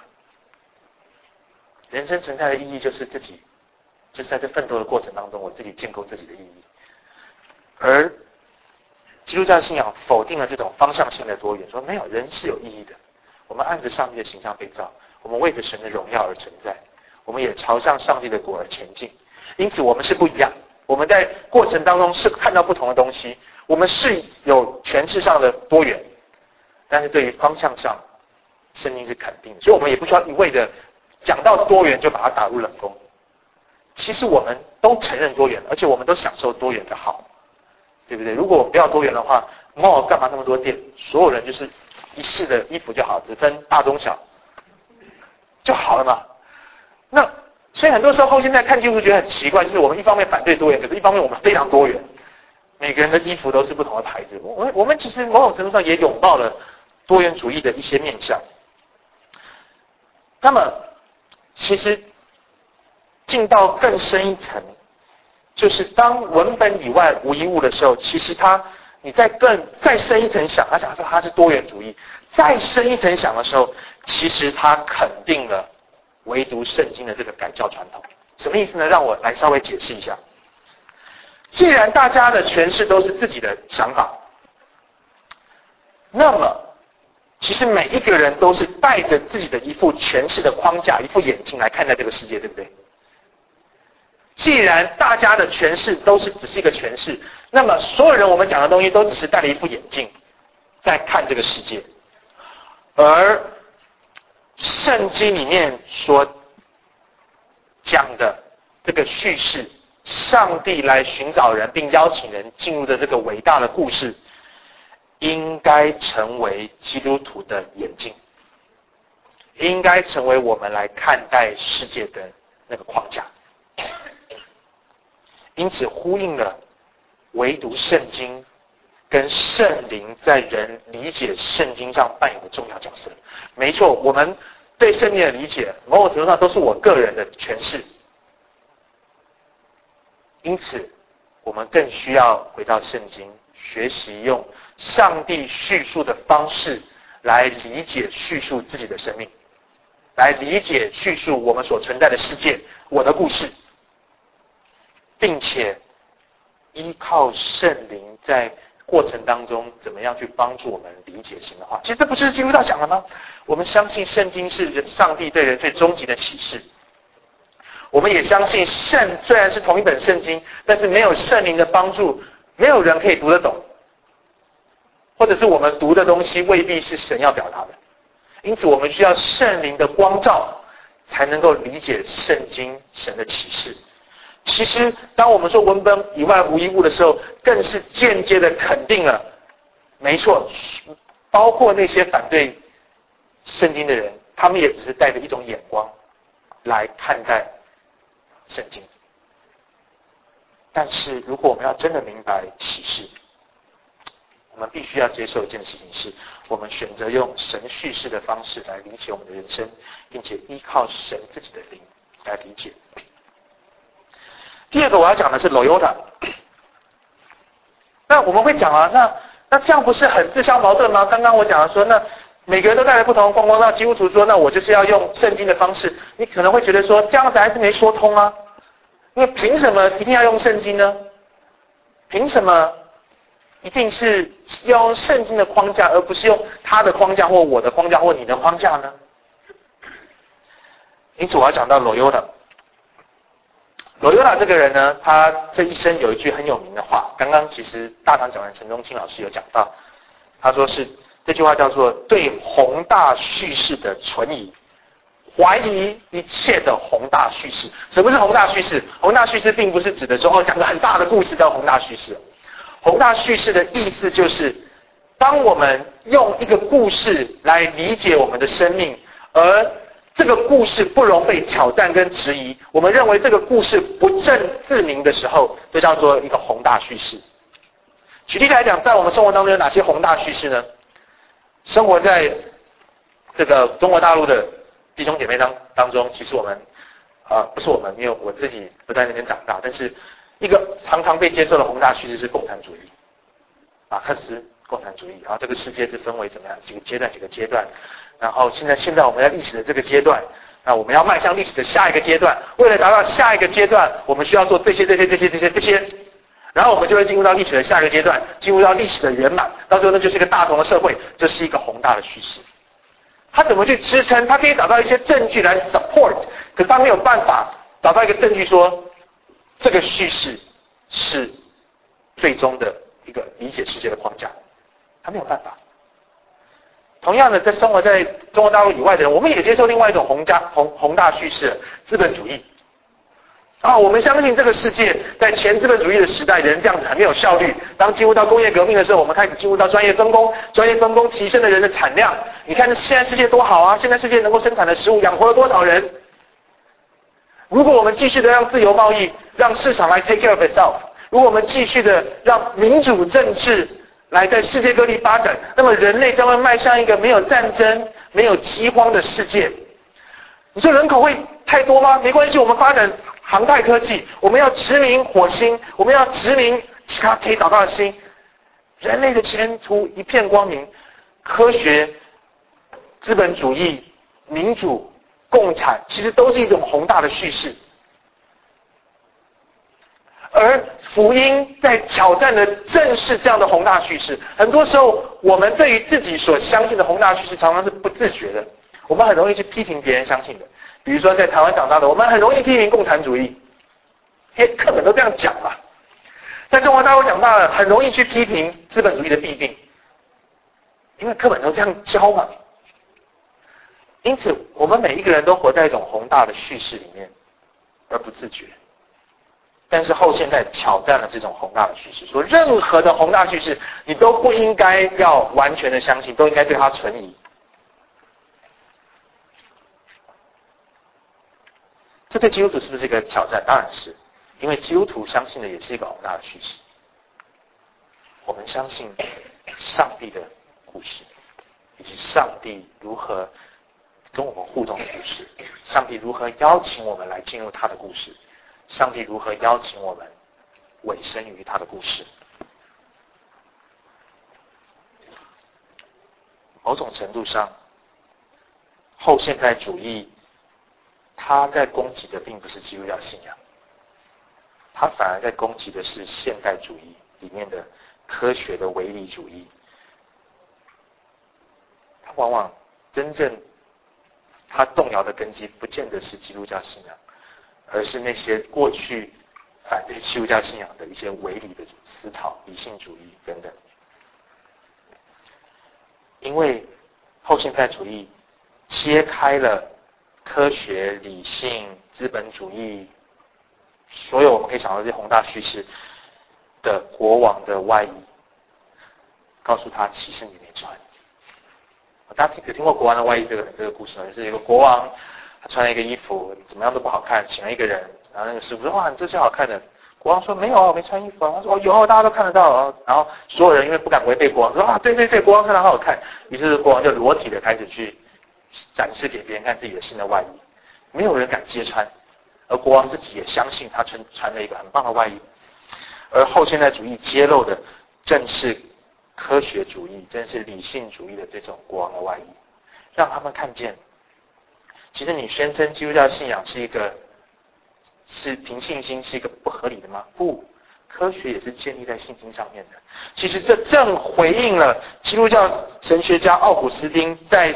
人生存在的意义就是就是在这奋斗的过程当中，我自己建构自己的意义。而基督教信仰否定了这种方向性的多元，说没有，人是有意义的，我们按着上帝的形象被造，我们为着神的荣耀而存在，我们也朝向上帝的国而前进。因此我们是不一样，我们在过程当中是看到不同的东西，我们是有诠释上的多元，但是对于方向上圣经是肯定的，所以我们也不需要一味的讲到多元就把它打入冷宫。其实我们都承认多元，而且我们都享受多元的好，对不对？如果我们不要多元的话，干嘛那么多店？所有人就是一式的衣服就好，只分大中小就好了嘛。那所以很多时候后现在看基督徒觉得很奇怪，就是我们一方面反对多元，可是一方面我们非常多元，每个人的衣服都是不同的牌子。我们其实某种程度上也拥抱了多元主义的一些面向。那么其实进到更深一层，就是当文本以外无一物的时候，其实你再深一层想，他讲说它是多元主义，再深一层想的时候，其实它肯定了唯独圣经的这个改教传统。什么意思呢？让我来稍微解释一下。既然大家的诠释都是自己的想法，那么其实每一个人都是带着自己的一副诠释的框架、一副眼镜来看待这个世界，对不对？既然大家的诠释都是只是一个诠释，那么所有人我们讲的东西都只是戴了一副眼镜在看这个世界。而圣经里面所讲的这个叙事，上帝来寻找人并邀请人进入的这个伟大的故事，应该成为基督徒的眼镜，应该成为我们来看待世界的那个框架。因此呼应了唯独圣经跟圣灵在人理解圣经上扮演的重要角色。没错，我们对圣经的理解某种程度上都是我个人的诠释，因此我们更需要回到圣经，学习用上帝叙述的方式来理解叙述自己的生命，来理解叙述我们所存在的世界，我的故事，并且依靠圣灵在过程当中怎么样去帮助我们理解神的话。其实这不就是基督教讲了吗？我们相信圣经是上帝对人最终极的启示，我们也相信圣虽然是同一本圣经，但是没有圣灵的帮助，没有人可以读得懂。 或者是我们读的东西未必是神要表达的。因此我们需要圣灵的光照，才能够理解圣经神的启示。其实当我们说文本以外无一物的时候，更是间接的肯定了，没错，包括那些反对圣经的人，他们也只是带着一种眼光来看待圣经。但是如果我们要真的明白启示，我们必须要接受一件事情，是我们选择用神叙事的方式来理解我们的人生，并且依靠神自己的灵来理解。第二个我要讲的是 Loyola。 那我们会讲啊，那这样不是很自相矛盾吗？刚刚我讲了说，那每个人都带来不同的光光，那基督徒说，那我就是要用圣经的方式，你可能会觉得说，这样子还是没说通啊。因为凭什么一定要用圣经呢？凭什么一定是要用圣经的框架，而不是用他的框架或我的框架或你的框架呢？因此我要讲到 Loyola。Loyola 这个人呢，他这一生有一句很有名的话，刚刚其实大堂讲员陈宗清老师有讲到，他说是这句话叫做对宏大叙事的存疑，怀疑一切的宏大叙事。什么是宏大叙事？宏大叙事并不是指的说讲个很大的故事叫宏大叙事。宏大叙事的意思就是，当我们用一个故事来理解我们的生命，而这个故事不容被挑战跟质疑，我们认为这个故事不正自明的时候，这叫做一个宏大叙事。举例来讲，在我们生活当中有哪些宏大叙事呢？生活在这个中国大陆的弟兄姐妹当中，其实我们不是我们，因为我自己不在那边长大，但是一个常常被接受的宏大叙事是共产主义，马克思共产主义，然后这个世界是分为怎么样几个阶段，然后现在我们在历史的这个阶段，那我们要迈向历史的下一个阶段，为了达到下一个阶段，我们需要做这些，然后我们就会进入到历史的下一个阶段，进入到历史的圆满，到最后那就是一个大同的社会，这是一个宏大的叙事。他怎么去支撑？他可以找到一些证据来 support， 可他没有办法找到一个证据说这个叙事是最终的一个理解世界的框架，他没有办法。同样的，在生活在中国大陆以外的人，我们也接受另外一种宏大叙事，资本主义。我们相信这个世界在前资本主义的时代，人这样子很没有效率。当进入到工业革命的时候，我们开始进入到专业分工提升了人的产量。你看现在世界多好啊！现在世界能够生产的食物养活了多少人？如果我们继续的让自由贸易，让市场来 take care of itself， 如果我们继续的让民主政治来在世界各地发展，那么人类将会迈向一个没有战争、没有饥荒的世界。你说人口会太多吗？没关系，我们发展航太科技，我们要殖民火星，我们要殖民其他可以找到的星，人类的前途一片光明。科学、资本主义、民主、共产，其实都是一种宏大的叙事。而福音在挑战的正是这样的宏大叙事。很多时候，我们对于自己所相信的宏大叙事，常常是不自觉的。我们很容易去批评别人相信的。比如说在台湾长大的，我们很容易批评共产主义，因为课本都这样讲嘛。在中国大陆长大了，很容易去批评资本主义的弊病，因为课本都这样教嘛。因此，我们每一个人都活在一种宏大的叙事里面，而不自觉。但是后现代挑战了这种宏大的叙事，说任何的宏大叙事，你都不应该要完全的相信，都应该对它存疑。这对基督徒是不是一个挑战？当然是，因为基督徒相信的也是一个宏大的叙事。我们相信上帝的故事，以及上帝如何跟我们互动的故事，上帝如何邀请我们来进入他的故事，上帝如何邀请我们委身于他的故事。某种程度上，后现代主义他在攻击的并不是基督教信仰，他反而在攻击的是现代主义里面的科学的唯理主义。他往往真正他动摇的根基不见得是基督教信仰，而是那些过去反对基督教信仰的一些唯理的思潮、理性主义等等。 因为后现代主义揭开了科学、理性、资本主义所有我们可以想到这些宏大叙事的国王的外衣，告诉他其实你没穿。大家有听过国王的外衣这个故事吗？就是一个国王，他穿了一个衣服，怎么样都不好看，请了一个人，然后那个师傅说：“哇，你这最好看的。”国王说：“没有，我没穿衣服啊。”他说：“哦，有，大家都看得到。”然后所有人因为不敢违背国王，说：“啊，对，国王看得好好看。”于是国王就裸体的开始去展示给别人看自己的新的外衣，没有人敢揭穿，而国王自己也相信他穿了一个很棒的外衣。而后现代主义揭露的正是科学主义，正是理性主义的这种国王的外衣，让他们看见，其实你宣称基督教信仰是凭信心是一个不合理的吗？不，科学也是建立在信心上面的。其实这正回应了基督教神学家奥古斯丁在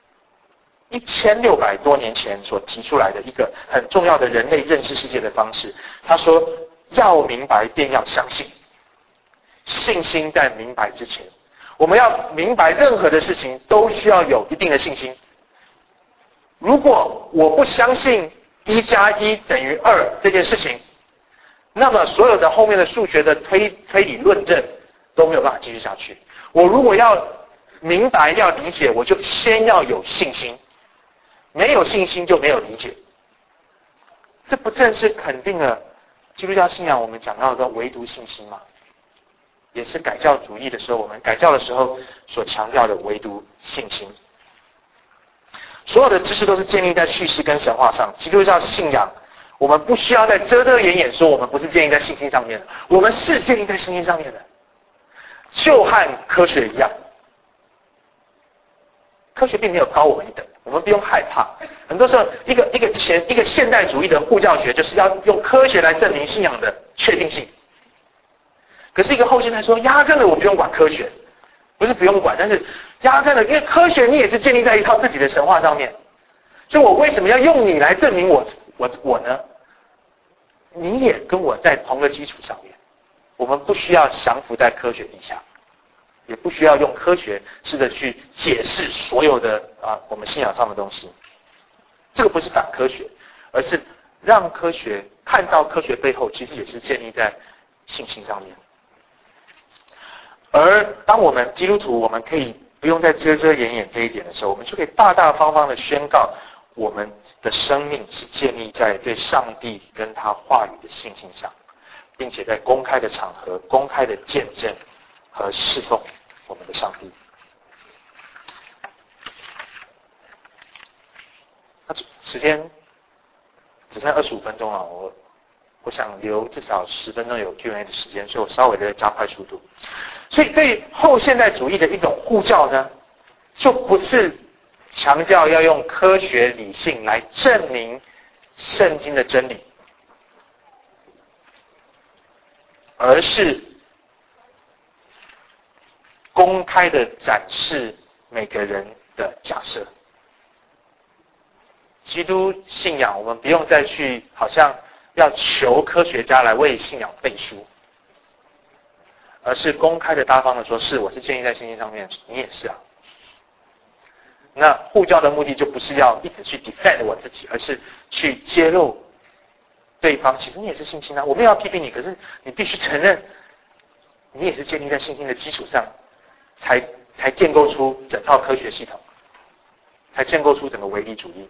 1600多年前所提出来的一个很重要的人类认识世界的方式。他说，要明白便要相信，信心在明白之前。我们要明白任何的事情都需要有一定的信心。如果我不相信1+1等于2这件事情，那么所有的后面的数学的推理论证都没有办法继续下去。我如果要明白要理解，我就先要有信心，没有信心就没有理解。这不正是肯定了基督教信仰我们讲到的唯独信心吗？也是改教主义的时候，我们改教的时候所强调的唯独信心。所有的知识都是建立在叙事跟神话上。基督教信仰，我们不需要再遮遮掩掩说我们不是建立在信心上面的，我们是建立在信心上面的，就和科学一样。科学并没有高我们一等，我们不用害怕。很多时候，一个现代主义的护教学，就是要用科学来证明信仰的确定性。可是一个后现代说，压根的我不用管科学，不是不用管，但是压根的，因为科学你也是建立在一套自己的神话上面，所以我为什么要用你来证明我呢？你也跟我在同个基础上面，我们不需要降服在科学底下，也不需要用科学试着去解释所有的我们信仰上的东西。这个不是反科学，而是让科学看到科学背后其实也是建立在信心上面。而当我们基督徒，我们可以不用再遮遮掩掩这一点的时候，我们就可以大大方方的宣告，我们的生命是建立在对上帝跟他话语的信心上，并且在公开的场合公开的见证和侍奉我们的上帝。那时间只剩25分钟了，我想留至少10分钟有 Q&A 的时间，所以我稍微的加快速度。所以对后现代主义的一种护教呢，就不是强调要用科学理性来证明圣经的真理，而是公开的展示每个人的假设。基督信仰，我们不用再去好像要求科学家来为信仰背书，而是公开的大方的说，是，我是建立在信心上面，你也是啊。那护教的目的就不是要一直去 defend 我自己，而是去揭露对方，其实你也是信心啊。我没有要批评你，可是你必须承认，你也是建立在信心的基础上，才建构出整套科学系统，才建构出整个唯理主义。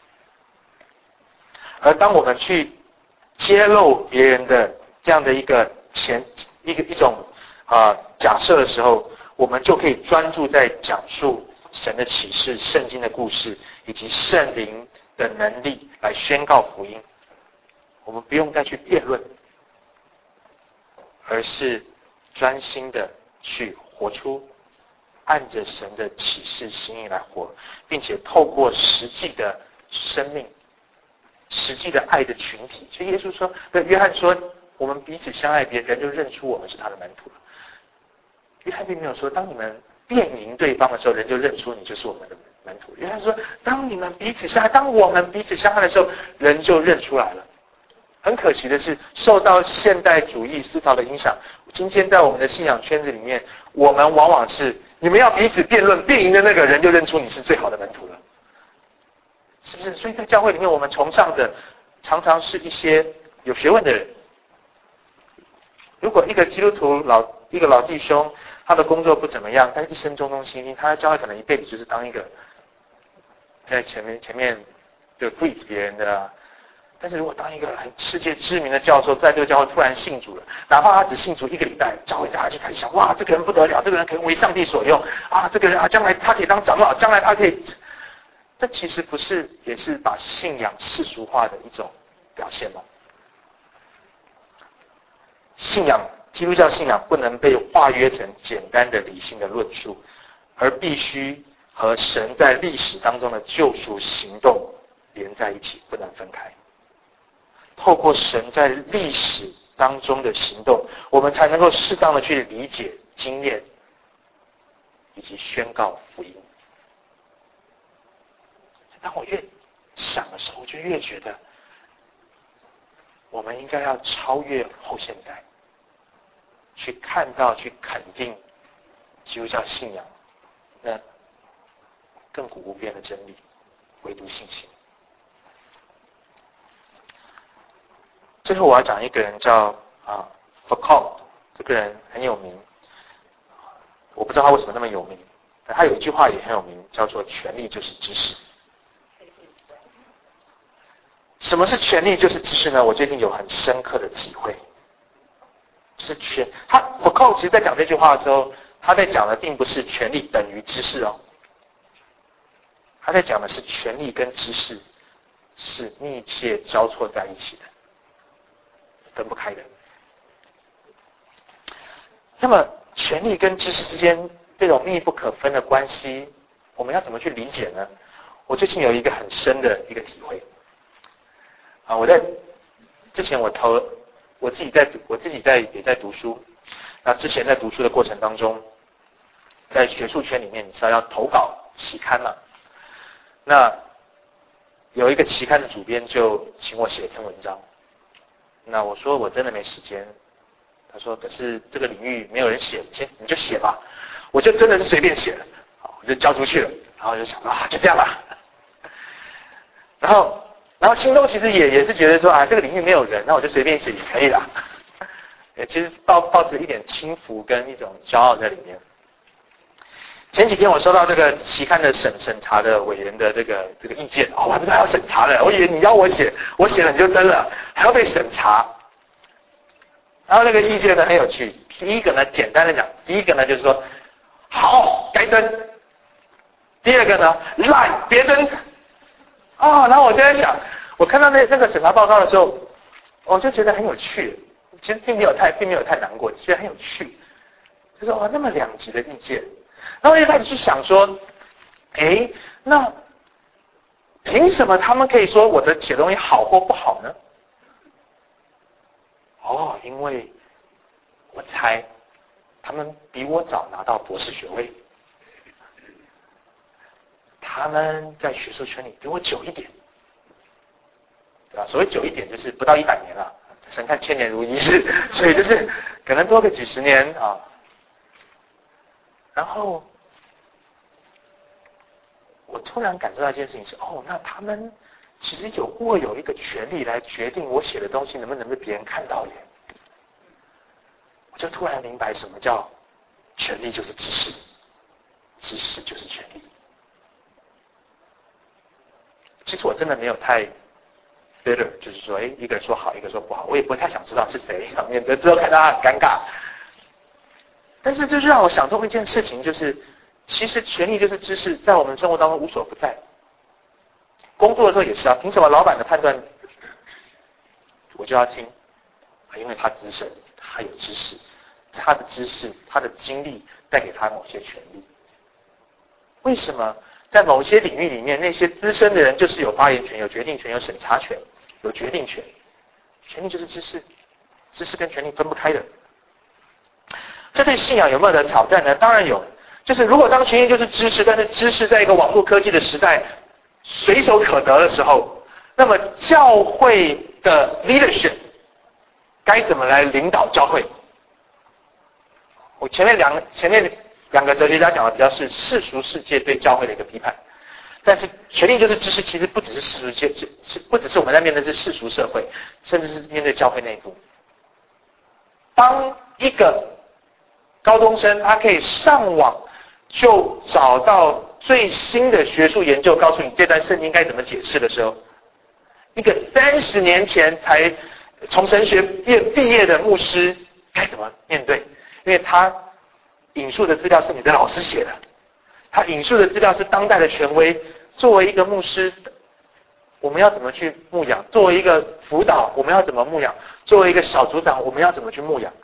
而当我们去揭露别人的这样的一种假设的时候，我们就可以专注在讲述神的启示、圣经的故事以及圣灵的能力来宣告福音。我们不用再去辩论，而是专心的去活出按着神的启示心意来活，并且透过实际的生命、实际的爱的群体。所以耶稣说，约翰说，我们彼此相爱，别人就认出我们是他的门徒了。约翰并没有说，当你们辩赢对方的时候，人就认出你就是我们的门徒。约翰说，当你们彼此相爱，当我们彼此相爱的时候，人就认出来了。很可惜的是，受到现代主义思潮的影响，今天在我们的信仰圈子里面，我们往往是你们要彼此辩论，辩赢的那个人就认出你是最好的门徒了，是不是？所以在教会里面，我们崇尚的常常是一些有学问的人。如果一个基督徒一个老弟兄，他的工作不怎么样，但是一生忠忠心心，他在教会可能一辈子就是当一个在前面就 greet 别人的啊。但是如果当一个很世界知名的教授，在这个教会突然信主了，哪怕他只信主1个礼拜，教会大家就开始想，哇，这个人不得了，这个人可以为上帝所用啊，这个人啊，将来他可以当长老，将来他可以。这其实不是也是把信仰世俗化的一种表现吗？信仰，基督教信仰不能被化约成简单的理性的论述，而必须和神在历史当中的救赎行动连在一起，不能分开。透过神在历史当中的行动，我们才能够适当的去理解、经验以及宣告福音。当我越想的时候，我就越觉得我们应该要超越后现代，去看到、去肯定基督教信仰那亘古不变的真理，唯独信心。最后我要讲一个人叫Foucault， 这个人很有名，我不知道他为什么那么有名，但他有一句话也很有名，叫做权力就是知识。什么是权力就是知识呢？我最近有很深刻的体会，就是Foucault 其实在讲这句话的时候，他在讲的并不是权力等于知识哦，他在讲的是权力跟知识是密切交错在一起的，分不开的。那么权力跟知识之间这种密不可分的关系，我们要怎么去理解呢？我最近有一个很深的一个体会我在之前我自己也在读书，那之前在读书的过程当中，在学术圈里面你知道要投稿期刊嘛，那有一个期刊的主编就请我写一篇文章，那我说我真的没时间，他说可是这个领域没有人写，你就写吧，我就真的是随便写了，我就交出去了，然后就想就这样吧，然后心中其实也是觉得说这个领域没有人，那我就随便写也可以啦。其实抱着一点轻浮跟一种骄傲在里面。前几天我收到这个期刊的审查的委员的这个意见，我还不知道要审查了，我以为你要我写了你就登了，还要被审查。然后那个意见呢很有趣，第一个呢简单的讲，第一个呢就是说好该登，第二个呢烂别登。然后我就在想，我看到那个审查报告的时候，我就觉得很有趣，其实并没有太难过，觉得很有趣，就是那么两极的意见。然后我就开始去想说，那凭什么他们可以说我的写东西好或不好呢？因为我猜他们比我早拿到博士学位，他们在学术圈里比我久一点，对吧？所谓久一点就是不到100年了，神看千年如一日，所以就是可能多个几十年啊。然后我突然感受到一件事情是，那他们其实有一个权利来决定我写的东西能不能被别人看到耶。我就突然明白什么叫权力就是知识，知识就是权力。其实我真的没有太 bitter， 就是说，一个人说好，一个说不好，我也不太想知道是谁，免得之后看到他很尴尬。但是就是让我想通一件事情，就是其实权力就是知识，在我们生活当中无所不在。工作的时候也是凭什么老板的判断我就要听？因为他资深，他有知识，他的知识，他的经历带给他某些权利。为什么在某些领域里面，那些资深的人就是有发言权、有决定权、有审查权、有决定权？权力就是知识，知识跟权力分不开的。这对信仰有没有的挑战呢？当然有。就是如果当权力就是知识，但是知识在一个网络科技的时代随手可得的时候，那么教会的 leadership 该怎么来领导教会？我前面两个哲学家讲的比较是世俗世界对教会的一个批判。但是权力就是知识，其实不只是世俗界，不只是我们在面对是世俗社会，甚至是面对教会内部。当一个高中生他可以上网就找到最新的学术研究，告诉你这段圣经该怎么解释的时候，一个30年前才从神学院毕业的牧师该怎么面对？因为他引述的资料是你的老师写的，他引述的资料是当代的权威。作为一个牧师，我们要怎么去牧养？作为一个辅导，我们要怎么牧养？作为一个小组长，我们要怎么去牧养？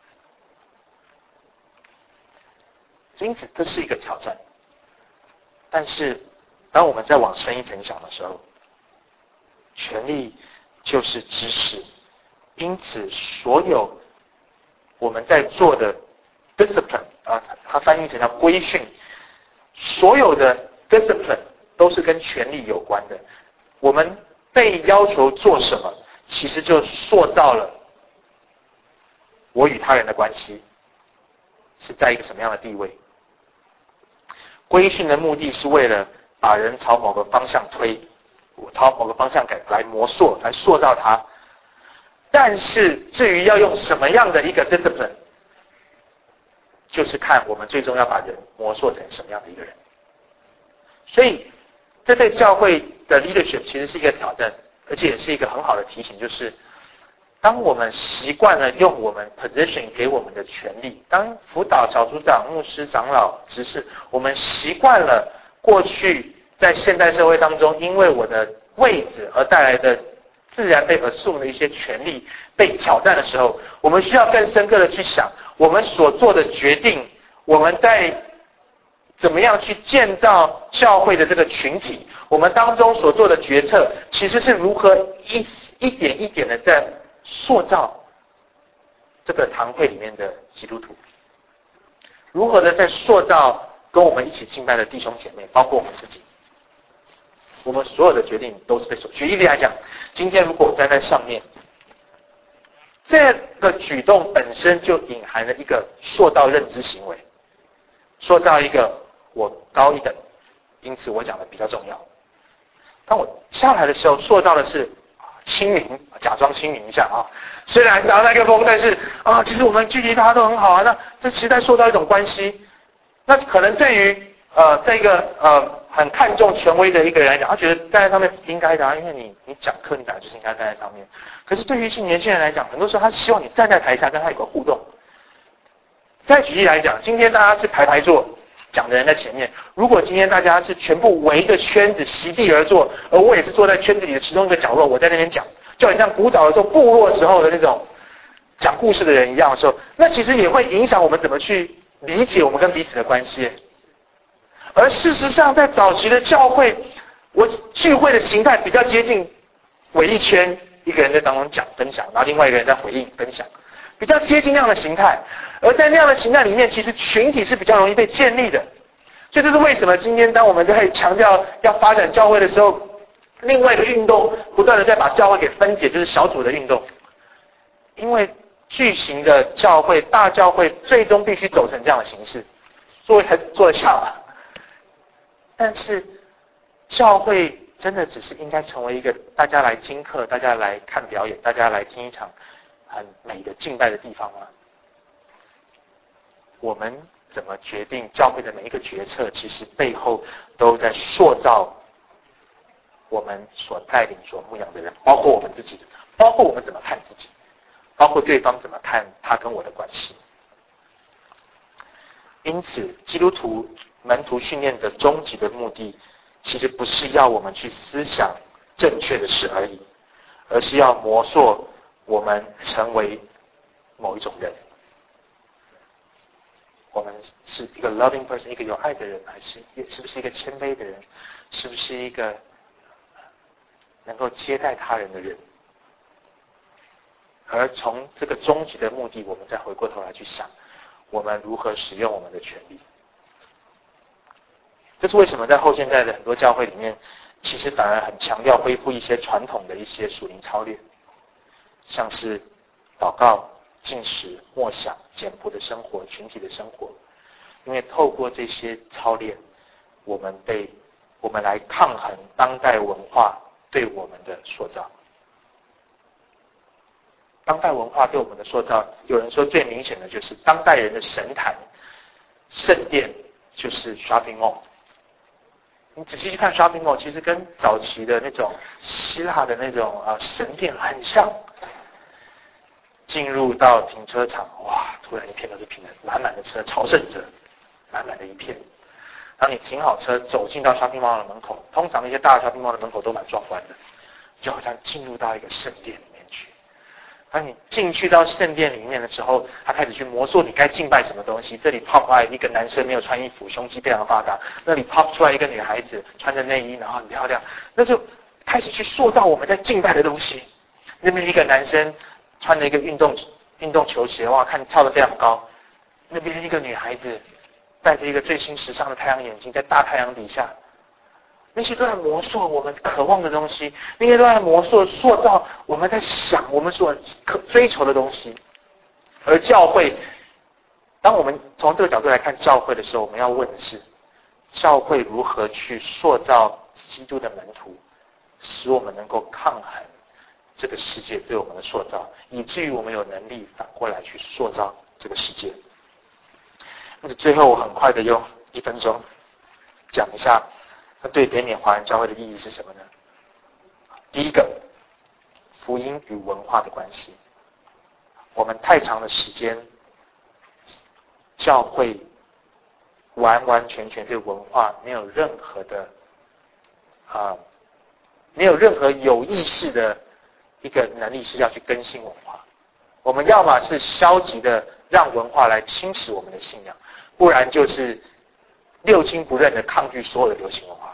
因此，这是一个挑战。但是，当我们再往深一层想的时候，权力就是知识。因此，所有我们在做的 discipline 啊，它翻译成叫规训，所有的 discipline 都是跟权力有关的。我们被要求做什么，其实就塑造了我与他人的关系是在一个什么样的地位。规训的目的是为了把人朝某个方向推，朝某个方向来磨塑，来塑造他。但是至于要用什么样的一个 discipline， 就是看我们最终要把人磨塑成什么样的一个人。所以这对教会的 leadership 其实是一个挑战，而且也是一个很好的提醒，就是当我们习惯了用我们 position 给我们的权利，当辅导小组长、牧师、长老、执事，我们习惯了过去在现代社会当中因为我的位置而带来的自然被 assume 的一些权利被挑战的时候，我们需要更深刻的去想，我们所做的决定，我们在怎么样去建造教会的这个群体，我们当中所做的决策，其实是如何一点一点的在塑造这个堂会里面的基督徒，如何的在塑造跟我们一起敬拜的弟兄姐妹，包括我们自己。我们所有的决定都是被举例来讲，今天如果我站在上面，这个举动本身就隐含了一个塑造认知行为，塑造一个我高一等，因此我讲的比较重要。当我下来的时候，塑造的是亲民，假装亲民一下啊。虽然拿麦克风，但是其实我们距离大家都很好啊。那这其实在塑造一种关系。那可能对于这个很看重权威的一个人来讲，他觉得站在上面应该的啊，因为你讲课，你本来就是应该站在上面。可是对于一些年轻人来讲，很多时候他希望你站在台下跟他有个互动。再举例来讲，今天大家是排坐，讲的人在前面。如果今天大家是全部围一个圈子席地而坐，而我也是坐在圈子里的其中一个角落，我在那边讲，就很像古早的时候部落时候的那种讲故事的人一样的时候，那其实也会影响我们怎么去理解我们跟彼此的关系。而事实上，在早期的教会，我聚会的形态比较接近围一圈，一个人在当中讲分享，然后另外一个人在回应分享，比较接近那样的形态。而在那样的形态里面，其实群体是比较容易被建立的。所以这是为什么今天当我们在强调要发展教会的时候，另外一个运动不断的在把教会给分解，就是小组的运动。因为巨型的教会、大教会最终必须走成这样的形式，做得下来。但是教会真的只是应该成为一个大家来听课、大家来看表演、大家来听一场很美的敬拜的地方吗？我们怎么决定教会的每一个决策，其实背后都在塑造我们所带领、所牧养的人，包括我们自己，包括我们怎么看自己，包括对方怎么看他跟我的关系。因此，基督徒门徒训练的终极的目的，其实不是要我们去思想正确的事而已，而是要磨塑我们成为某一种人。我们是一个 loving person， 一个有爱的人，还是不是一个谦卑的人？是不是一个能够接待他人的人？而从这个终极的目的，我们再回过头来去想，我们如何使用我们的权利。这是为什么在后现代的很多教会里面，其实反而很强调恢复一些传统的一些属灵操练，像是祷告、禁食、默想、简朴的生活、群体的生活。 因为透过这些操练，我们来抗衡当代文化对我们的塑造。当代文化对我们的塑造，有人说最明显的就是当代人的神坛、圣殿就是 shopping mall。你仔细去看 shopping mall， 其实跟早期的那种希腊的那种神殿很像。进入到停车场，哇，突然一片都是平的，满满的车，朝圣者，满满的一片。当你停好车，走进到 shopping mall 的门口，通常那些大的 shopping mall 的门口都蛮壮观的，就好像进入到一个圣殿里面去。当你进去到圣殿里面的时候，他开始去魔术你该敬拜什么东西。这里 pop 出来一个男生没有穿衣服，胸肌非常发达；那里 pop 出来一个女孩子穿着内衣，然后很漂亮。那就开始去塑造我们在敬拜的东西。那边一个男生穿着一个运动球鞋，哇，看跳得非常高。那边一个女孩子戴着一个最新时尚的太阳眼镜，在大太阳底下，那些都在魔术我们渴望的东西，那些都在魔术塑造我们在想我们所追求的东西。而教会，当我们从这个角度来看教会的时候，我们要问的是，教会如何去塑造基督的门徒，使我们能够抗衡这个世界对我们的塑造，以至于我们有能力反过来去塑造这个世界。那最后我很快的用1分钟讲一下，那对北美华人教会的意义是什么呢？第一个，福音与文化的关系。我们太长的时间，教会完完全全对文化没有任何有意识的一个能力是要去更新文化。我们要么是消极的让文化来侵蚀我们的信仰，不然就是六亲不认的抗拒所有的流行文化。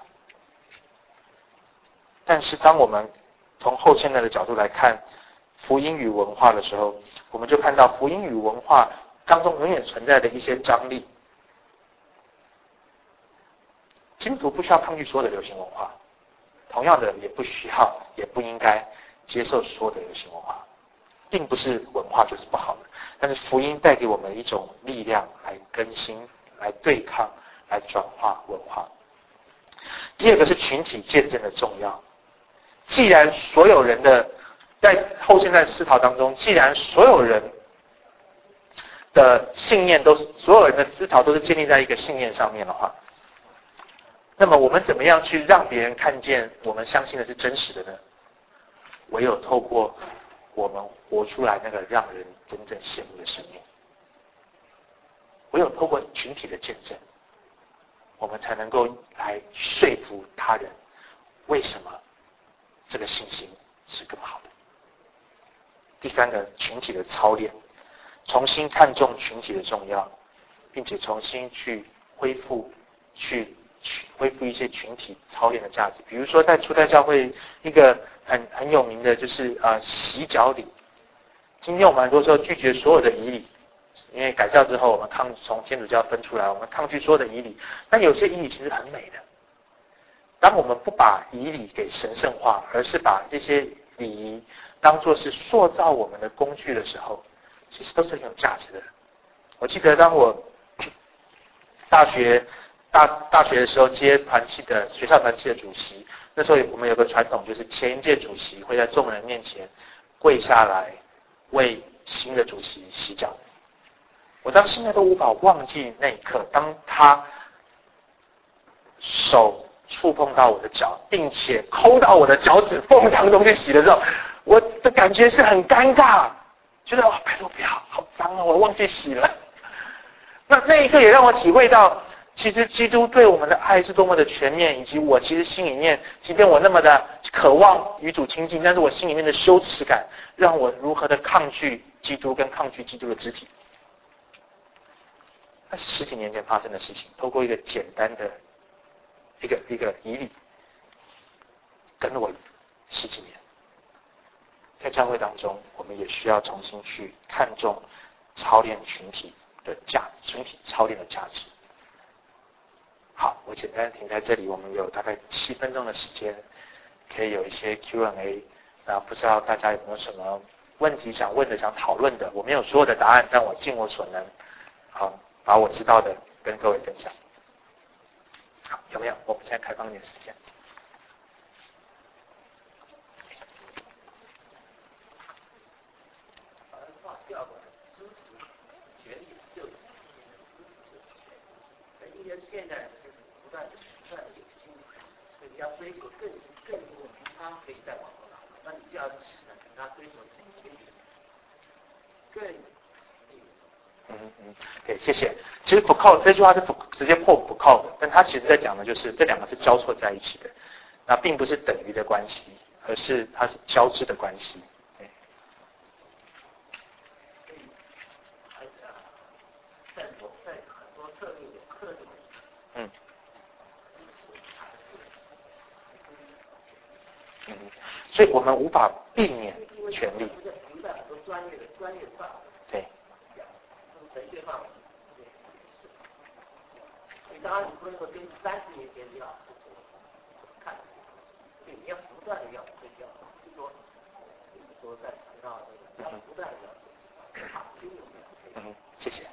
但是当我们从后现代的角度来看福音与文化的时候，我们就看到福音与文化当中永远存在的一些张力。基督徒不需要抗拒所有的流行文化，同样的也不需要也不应该接受所有的流行文化，并不是文化就是不好的，但是福音带给我们一种力量来更新、来对抗、来转化文化。第二个是群体见证的重要。既然所有人的在后现代思潮当中，既然所有人的信念所有人的思潮都是建立在一个信念上面的话，那么我们怎么样去让别人看见我们相信的是真实的呢？唯有透过我们活出来那个让人真正羡慕的生命，唯有透过群体的见证，我们才能够来说服他人为什么这个信心是更好的。第三个，群体的操练，重新看重群体的重要，并且重新去恢复一些群体操练的价值。比如说在初代教会一个很有名的就是洗脚礼。今天我们很多时候拒绝所有的仪礼，因为改教之后我们从天主教分出来，我们抗拒所有的仪礼。但有些仪礼其实很美的。当我们不把仪礼给神圣化，而是把这些礼仪当作是塑造我们的工具的时候，其实都是很有价值的。我记得当我大学的时候接学校团契的主席，那时候我们有个传统，就是前一届主席会在众人面前跪下来为新的主席洗脚。我到现在都无法忘记那一刻，当他手触碰到我的脚，并且抠到我的脚趾缝当中去洗的时候，我的感觉是很尴尬，觉得拜托不要，好脏啊，我忘记洗了。那一刻也让我体会到，其实基督对我们的爱是多么的全面，以及我其实心里面，即便我那么的渴望与主亲近，但是我心里面的羞耻感，让我如何的抗拒基督跟抗拒基督的肢体。那是10几年前发生的事情，透过一个简单的一个仪礼，跟了我10几年。在教会当中，我们也需要重新去看重操练群体操练的价值。好，我简单停在这里，我们有大概7分钟的时间，可以有一些 Q&A。那不知道大家有没有什么问题想问的、想讨论的？我没有所有的答案，但我尽我所能，好，把我知道的跟各位分享。好，有没有？我们现在开放一点时间。 因为现在就是不断有新，所以你要追求更多，他可以在网络上，那你就要跟他追求对，谢谢。其实不靠这句话是直接破不靠的，但他其实在讲的就是这两个是交错在一起的，那并不是等于的关系，而是它是交织的关系。对。 在很多策略有课程。 所以我们无法避免权利。 很多专业范围。 对。 神学范围。你当然你不能说跟30年前的老师看，对，你要不断的要推销，就说在谈到要不断的要。 谢谢。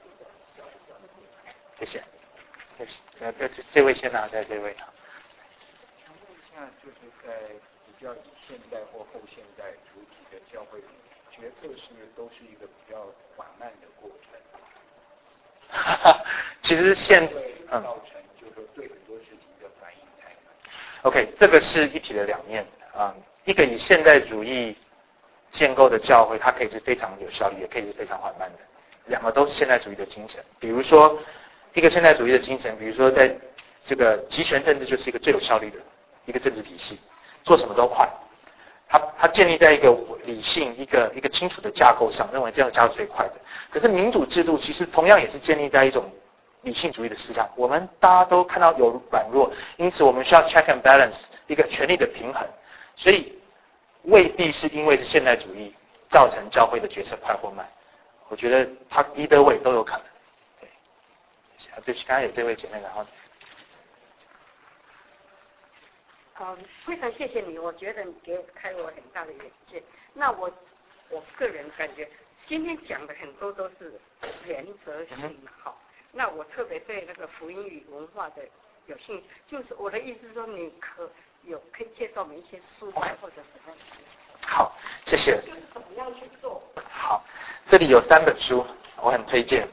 谢谢。这位先拿，在这位。 想问一下，就是在比较以现代或后现代主体的教会里，决策都是一个比较缓慢的过程。 其实造成就是说对很多事情的反应太慢。 OK， 这个是一体的两面一个以现代主义建构的教会，它可以是非常有效率，也可以是非常缓慢的。两个都是现代主义的精神。比如说，一个现代主义的精神，比如说在这个集权政治就是一个最有效率的一个政治体系，做什么都快。它建立在一个理性、一个清楚的架构上，认为这样架构最快的。可是民主制度其实同样也是建立在一种理性主义的思想。我们大家都看到有软弱，因此我们需要 check and balance 一个权力的平衡。所以未必是因为是现代主义造成教会的决策快或慢。我觉得它either way都有可能。对不起，刚才有这位姐妹，然后。 非常谢谢你，我觉得你开我很大的眼界。那我个人感觉，今天讲的很多都是原则性的好。那我特别对那个福音与文化的有兴趣，就是我的意思是说，你可以介绍我们一些书籍或者什么。 好，谢谢。 就是怎么样去做？ 好，这里有3本书，我很推荐。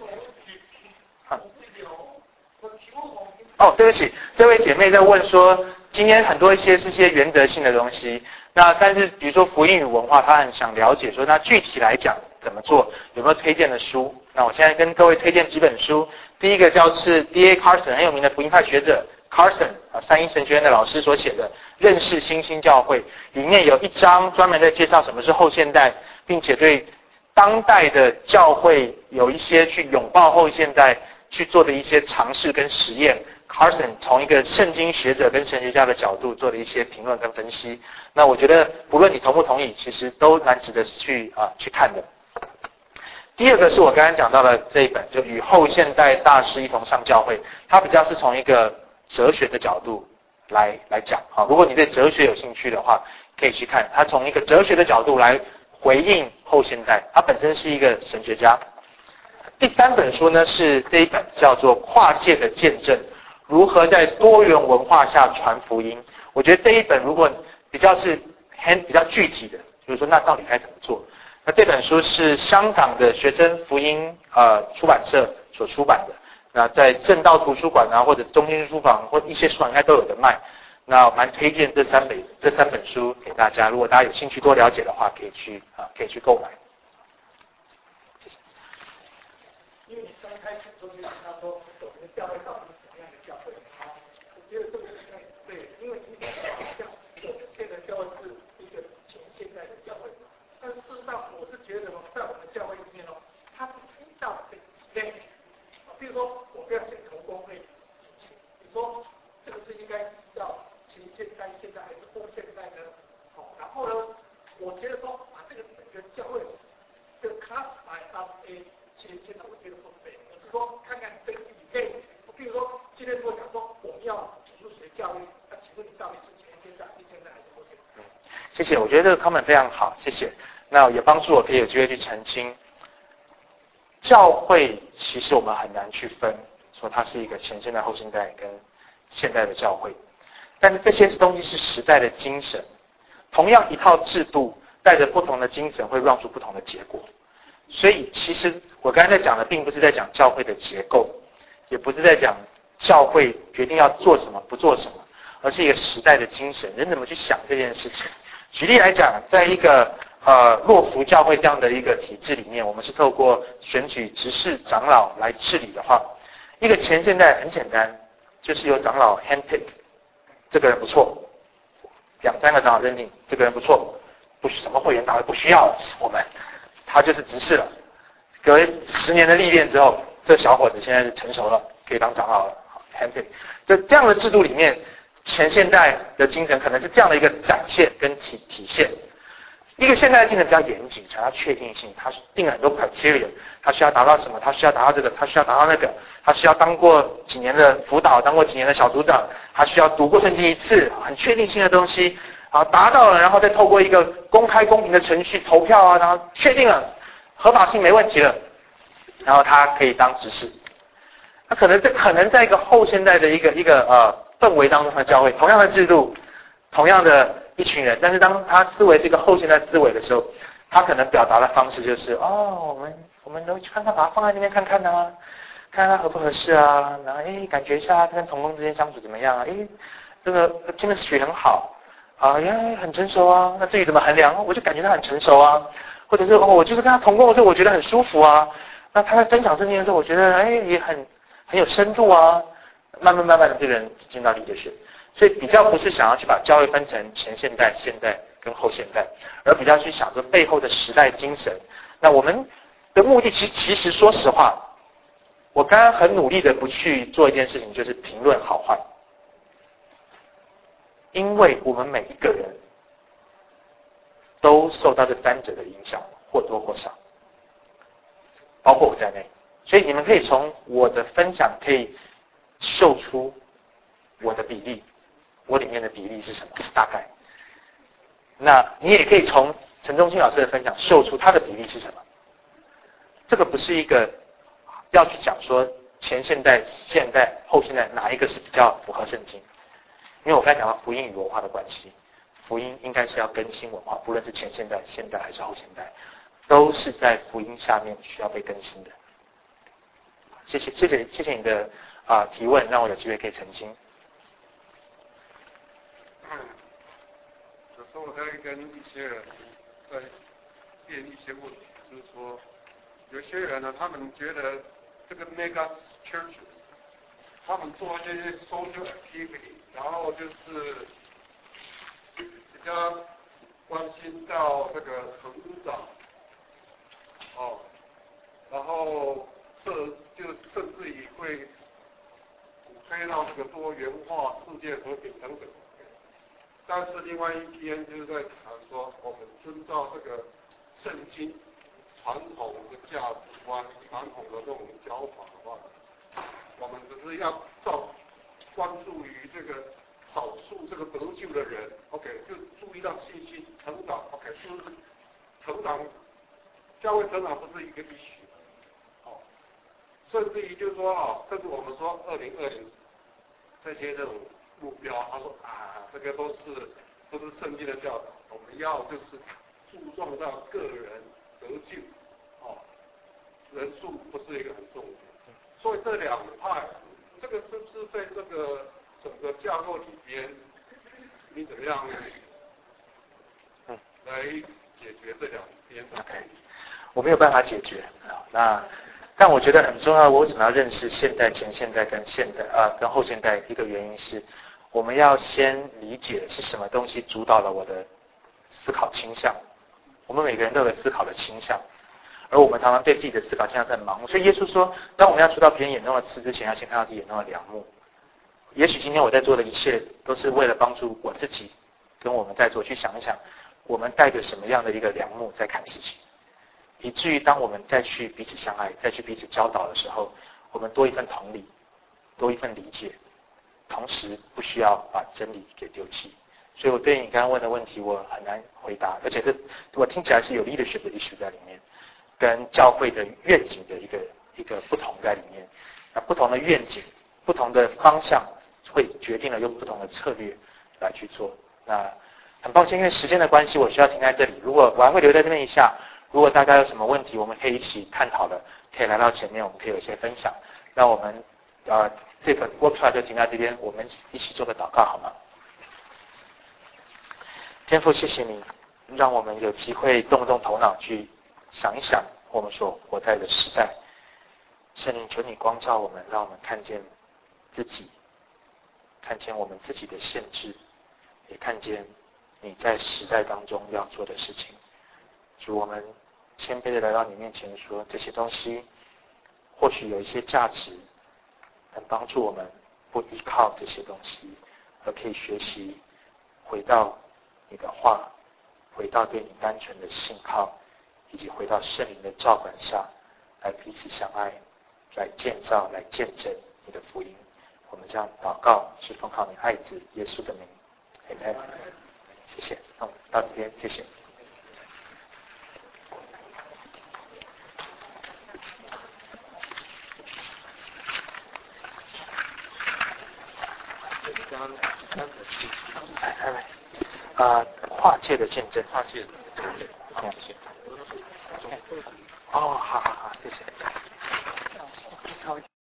对不起，这位姐妹在问说，今天很多一些原则性的东西，那但是比如说福音与文化，她很想了解说，那具体来讲怎么做，有没有推荐的书？那我现在跟各位推荐几本书。第一个是 D.A. Carson 很有名的福音派学者 Carson 三一神学院的老师所写的《认识新兴教会》，里面有一章专门在介绍什么是后现代，并且对当代的教会有一些去拥抱后现代去做的一些尝试跟实验。Carson 从一个圣经学者跟神学家的角度做了一些评论跟分析。那我觉得不论你同不同意，其实都蛮值得去看的。第二个是我刚刚讲到的这一本，就与后现代大师一同上教会，它比较是从一个哲学的角度来讲。如果你对哲学有兴趣的话，可以去看。它从一个哲学的角度来回应后现代，他本身是一个神学家。第3本书呢是这一本叫做《跨界的见证》。如何在多元文化下传福音？我觉得这一本如果比较具体的，就是说那到底该怎么做？那这本书是香港的学生福音出版社所出版的。那在正道图书馆或者中心书房或一些书馆应该都有的卖。那我蛮推荐这三本书给大家，如果大家有兴趣多了解的话，可以去购买。谢谢。 因为你刚开始中间他说我们的教会到底是什么样的教会？我觉得这个对，因为你像现在教会是一个前现代的教会，但是事实上我是觉得在我们教会里面它提到的比如说我不要写同工会，你说这个是应该要前现代、现代还是后现代呢？然后呢，我觉得说把这个整个教会这个 classify as a 前现代，我觉得不对，我是说看看这个里面，比如说今天如果讲说我们要主学教育，那请问你到底是前现代、后现代还是后现代？ 谢谢，我觉得这个 comment 非常好，谢谢。那也帮助我可以有机会去澄清。教会其实我们很难去分说它是一个前现代、后现代跟现代的教会。但是这些东西是时代的精神，同样一套制度带着不同的精神会让出不同的结果。所以其实我刚才在讲的并不是在讲教会的结构，也不是在讲教会决定要做什么不做什么，而是一个时代的精神，人怎么去想这件事情。举例来讲，在一个洛福教会这样的一个体制里面，我们是透过选举执事长老来治理的话，一个前现代很简单，就是由长老 handpick， 这个人不错，2-3个长老认定这个人不错，不什么会员大会不需要我们，他就是执事了。隔10年的历练之后，这小伙子现在是成熟了，可以当长老了。handpick， 就这样的制度里面，前现代的精神可能是这样的一个展现跟体现。一个现代的精神比较严谨，强调确定性，它定了很多 criteria， 它需要达到什么，它需要达到这个，它需要达到那个，它需要当过几年的辅导，当过几年的小组长，它需要读过圣经1次，很确定性的东西，好达到了，然后再透过一个公开公平的程序投票啊，然后确定了合法性没问题了，然后他可以当执事。那可能在一个后现代的一个氛围当中的教会，同样的制度，同样的一群人，但是当他思维是一个后现代思维的时候，他可能表达的方式就是我们都去看看，把它放在那边看看啊，看看它合不合适啊，然后感觉一下他跟同工之间相处怎么样啊，这个 chemistry 很好啊，很成熟啊，那至于怎么衡量，我就感觉他很成熟啊，或者是我就是跟他同工的时候，我觉得很舒服啊，那他在分享圣经的时候，我觉得也很有深度啊，慢慢的这个人进到leadership。所以比较不是想要去把教会分成前现代、现代跟后现代，而比较去想着背后的时代精神。那我们的目的其实说实话，我刚刚很努力的不去做一件事情，就是评论好坏，因为我们每一个人都受到这3者的影响，或多或少，包括我在内。所以你们可以从我的分享可以秀出我的比例，我里面的比例是什么大概。那你也可以从陈忠信老师的分享秀出他的比例是什么。这个不是一个要去讲说前现代、现代、后现代哪一个是比较符合圣经，因为我刚才讲到福音与文化的关系，福音应该是要更新文化，不论是前现代、现代还是后现代，都是在福音下面需要被更新的。谢谢你的提问，让我有机会可以澄清。 有时候我在跟一些人在辩一些问题，就是说，有些人呢，他们觉得这个 mega churches， 他们做一些 social activity， 然后就是比较关心到这个成长，然后就甚至于会鼓吹到这个多元化、世界和平等等。但是另外一边就是在谈说，我们遵照这个圣经传统的价值观、传统的这种教法的话，我们只是要关注于这个少数这个得救的人 ，OK， 就注意到信心成长 ，OK， 是成长，教会成长不是一个必须。甚至于就是说甚至我们说2020这些这种目标，他说这个都是圣经的教导，我们要就是注重到个人得救，人数不是一个很重要。所以这2派，这个是不是在这个整个架构里边，你怎么样来解决这2边的？ OK， 我没有办法解决但我觉得很重要，我为什么要认识现代、前现代跟跟后现代？一个原因是，我们要先理解是什么东西主导了我的思考倾向。我们每个人都有思考的倾向，而我们常常对自己的思考倾向是很盲目。所以耶稣说，当我们要出到别人眼中的刺之前，要先看到自己眼中的梁木。也许今天我在做的一切，都是为了帮助我自己跟我们在座去想一想，我们带着什么样的一个梁木在看事情。以至于当我们再去彼此相爱，再去彼此教导的时候，我们多一份同理，多一份理解，同时不需要把真理给丢弃。所以我对你刚刚问的问题我很难回答，而且我听起来是有 leadership 的 issue 在里面，跟教会的愿景的一个不同在里面。 那不同的愿景、不同的方向，会决定了用不同的策略来去做。那很抱歉，因为时间的关系，我需要停在这里。如果我还会留在这边一下，如果大家有什么问题，我们可以一起探讨的，可以来到前面，我们可以有一些分享。那我们这个 workshop 就停在这边，我们一起做个祷告好吗？天父，谢谢你，让我们有机会动动头脑去想一想我们所活在的时代。圣灵，求你光照我们，让我们看见自己，看见我们自己的限制，也看见你在时代当中要做的事情。主，我们谦卑的来到你面前说，这些东西或许有一些价值，能帮助我们不依靠这些东西，而可以学习回到你的话，回到对你单纯的信靠，以及回到圣灵的照管下，来彼此相爱，来建造，来见证你的福音。我们这样祷告，是奉靠你爱子耶稣的名 ，Amen。谢谢，那我们到这边，谢谢。跨界的见证，跨界的见证，好，谢谢。哦，好，谢谢。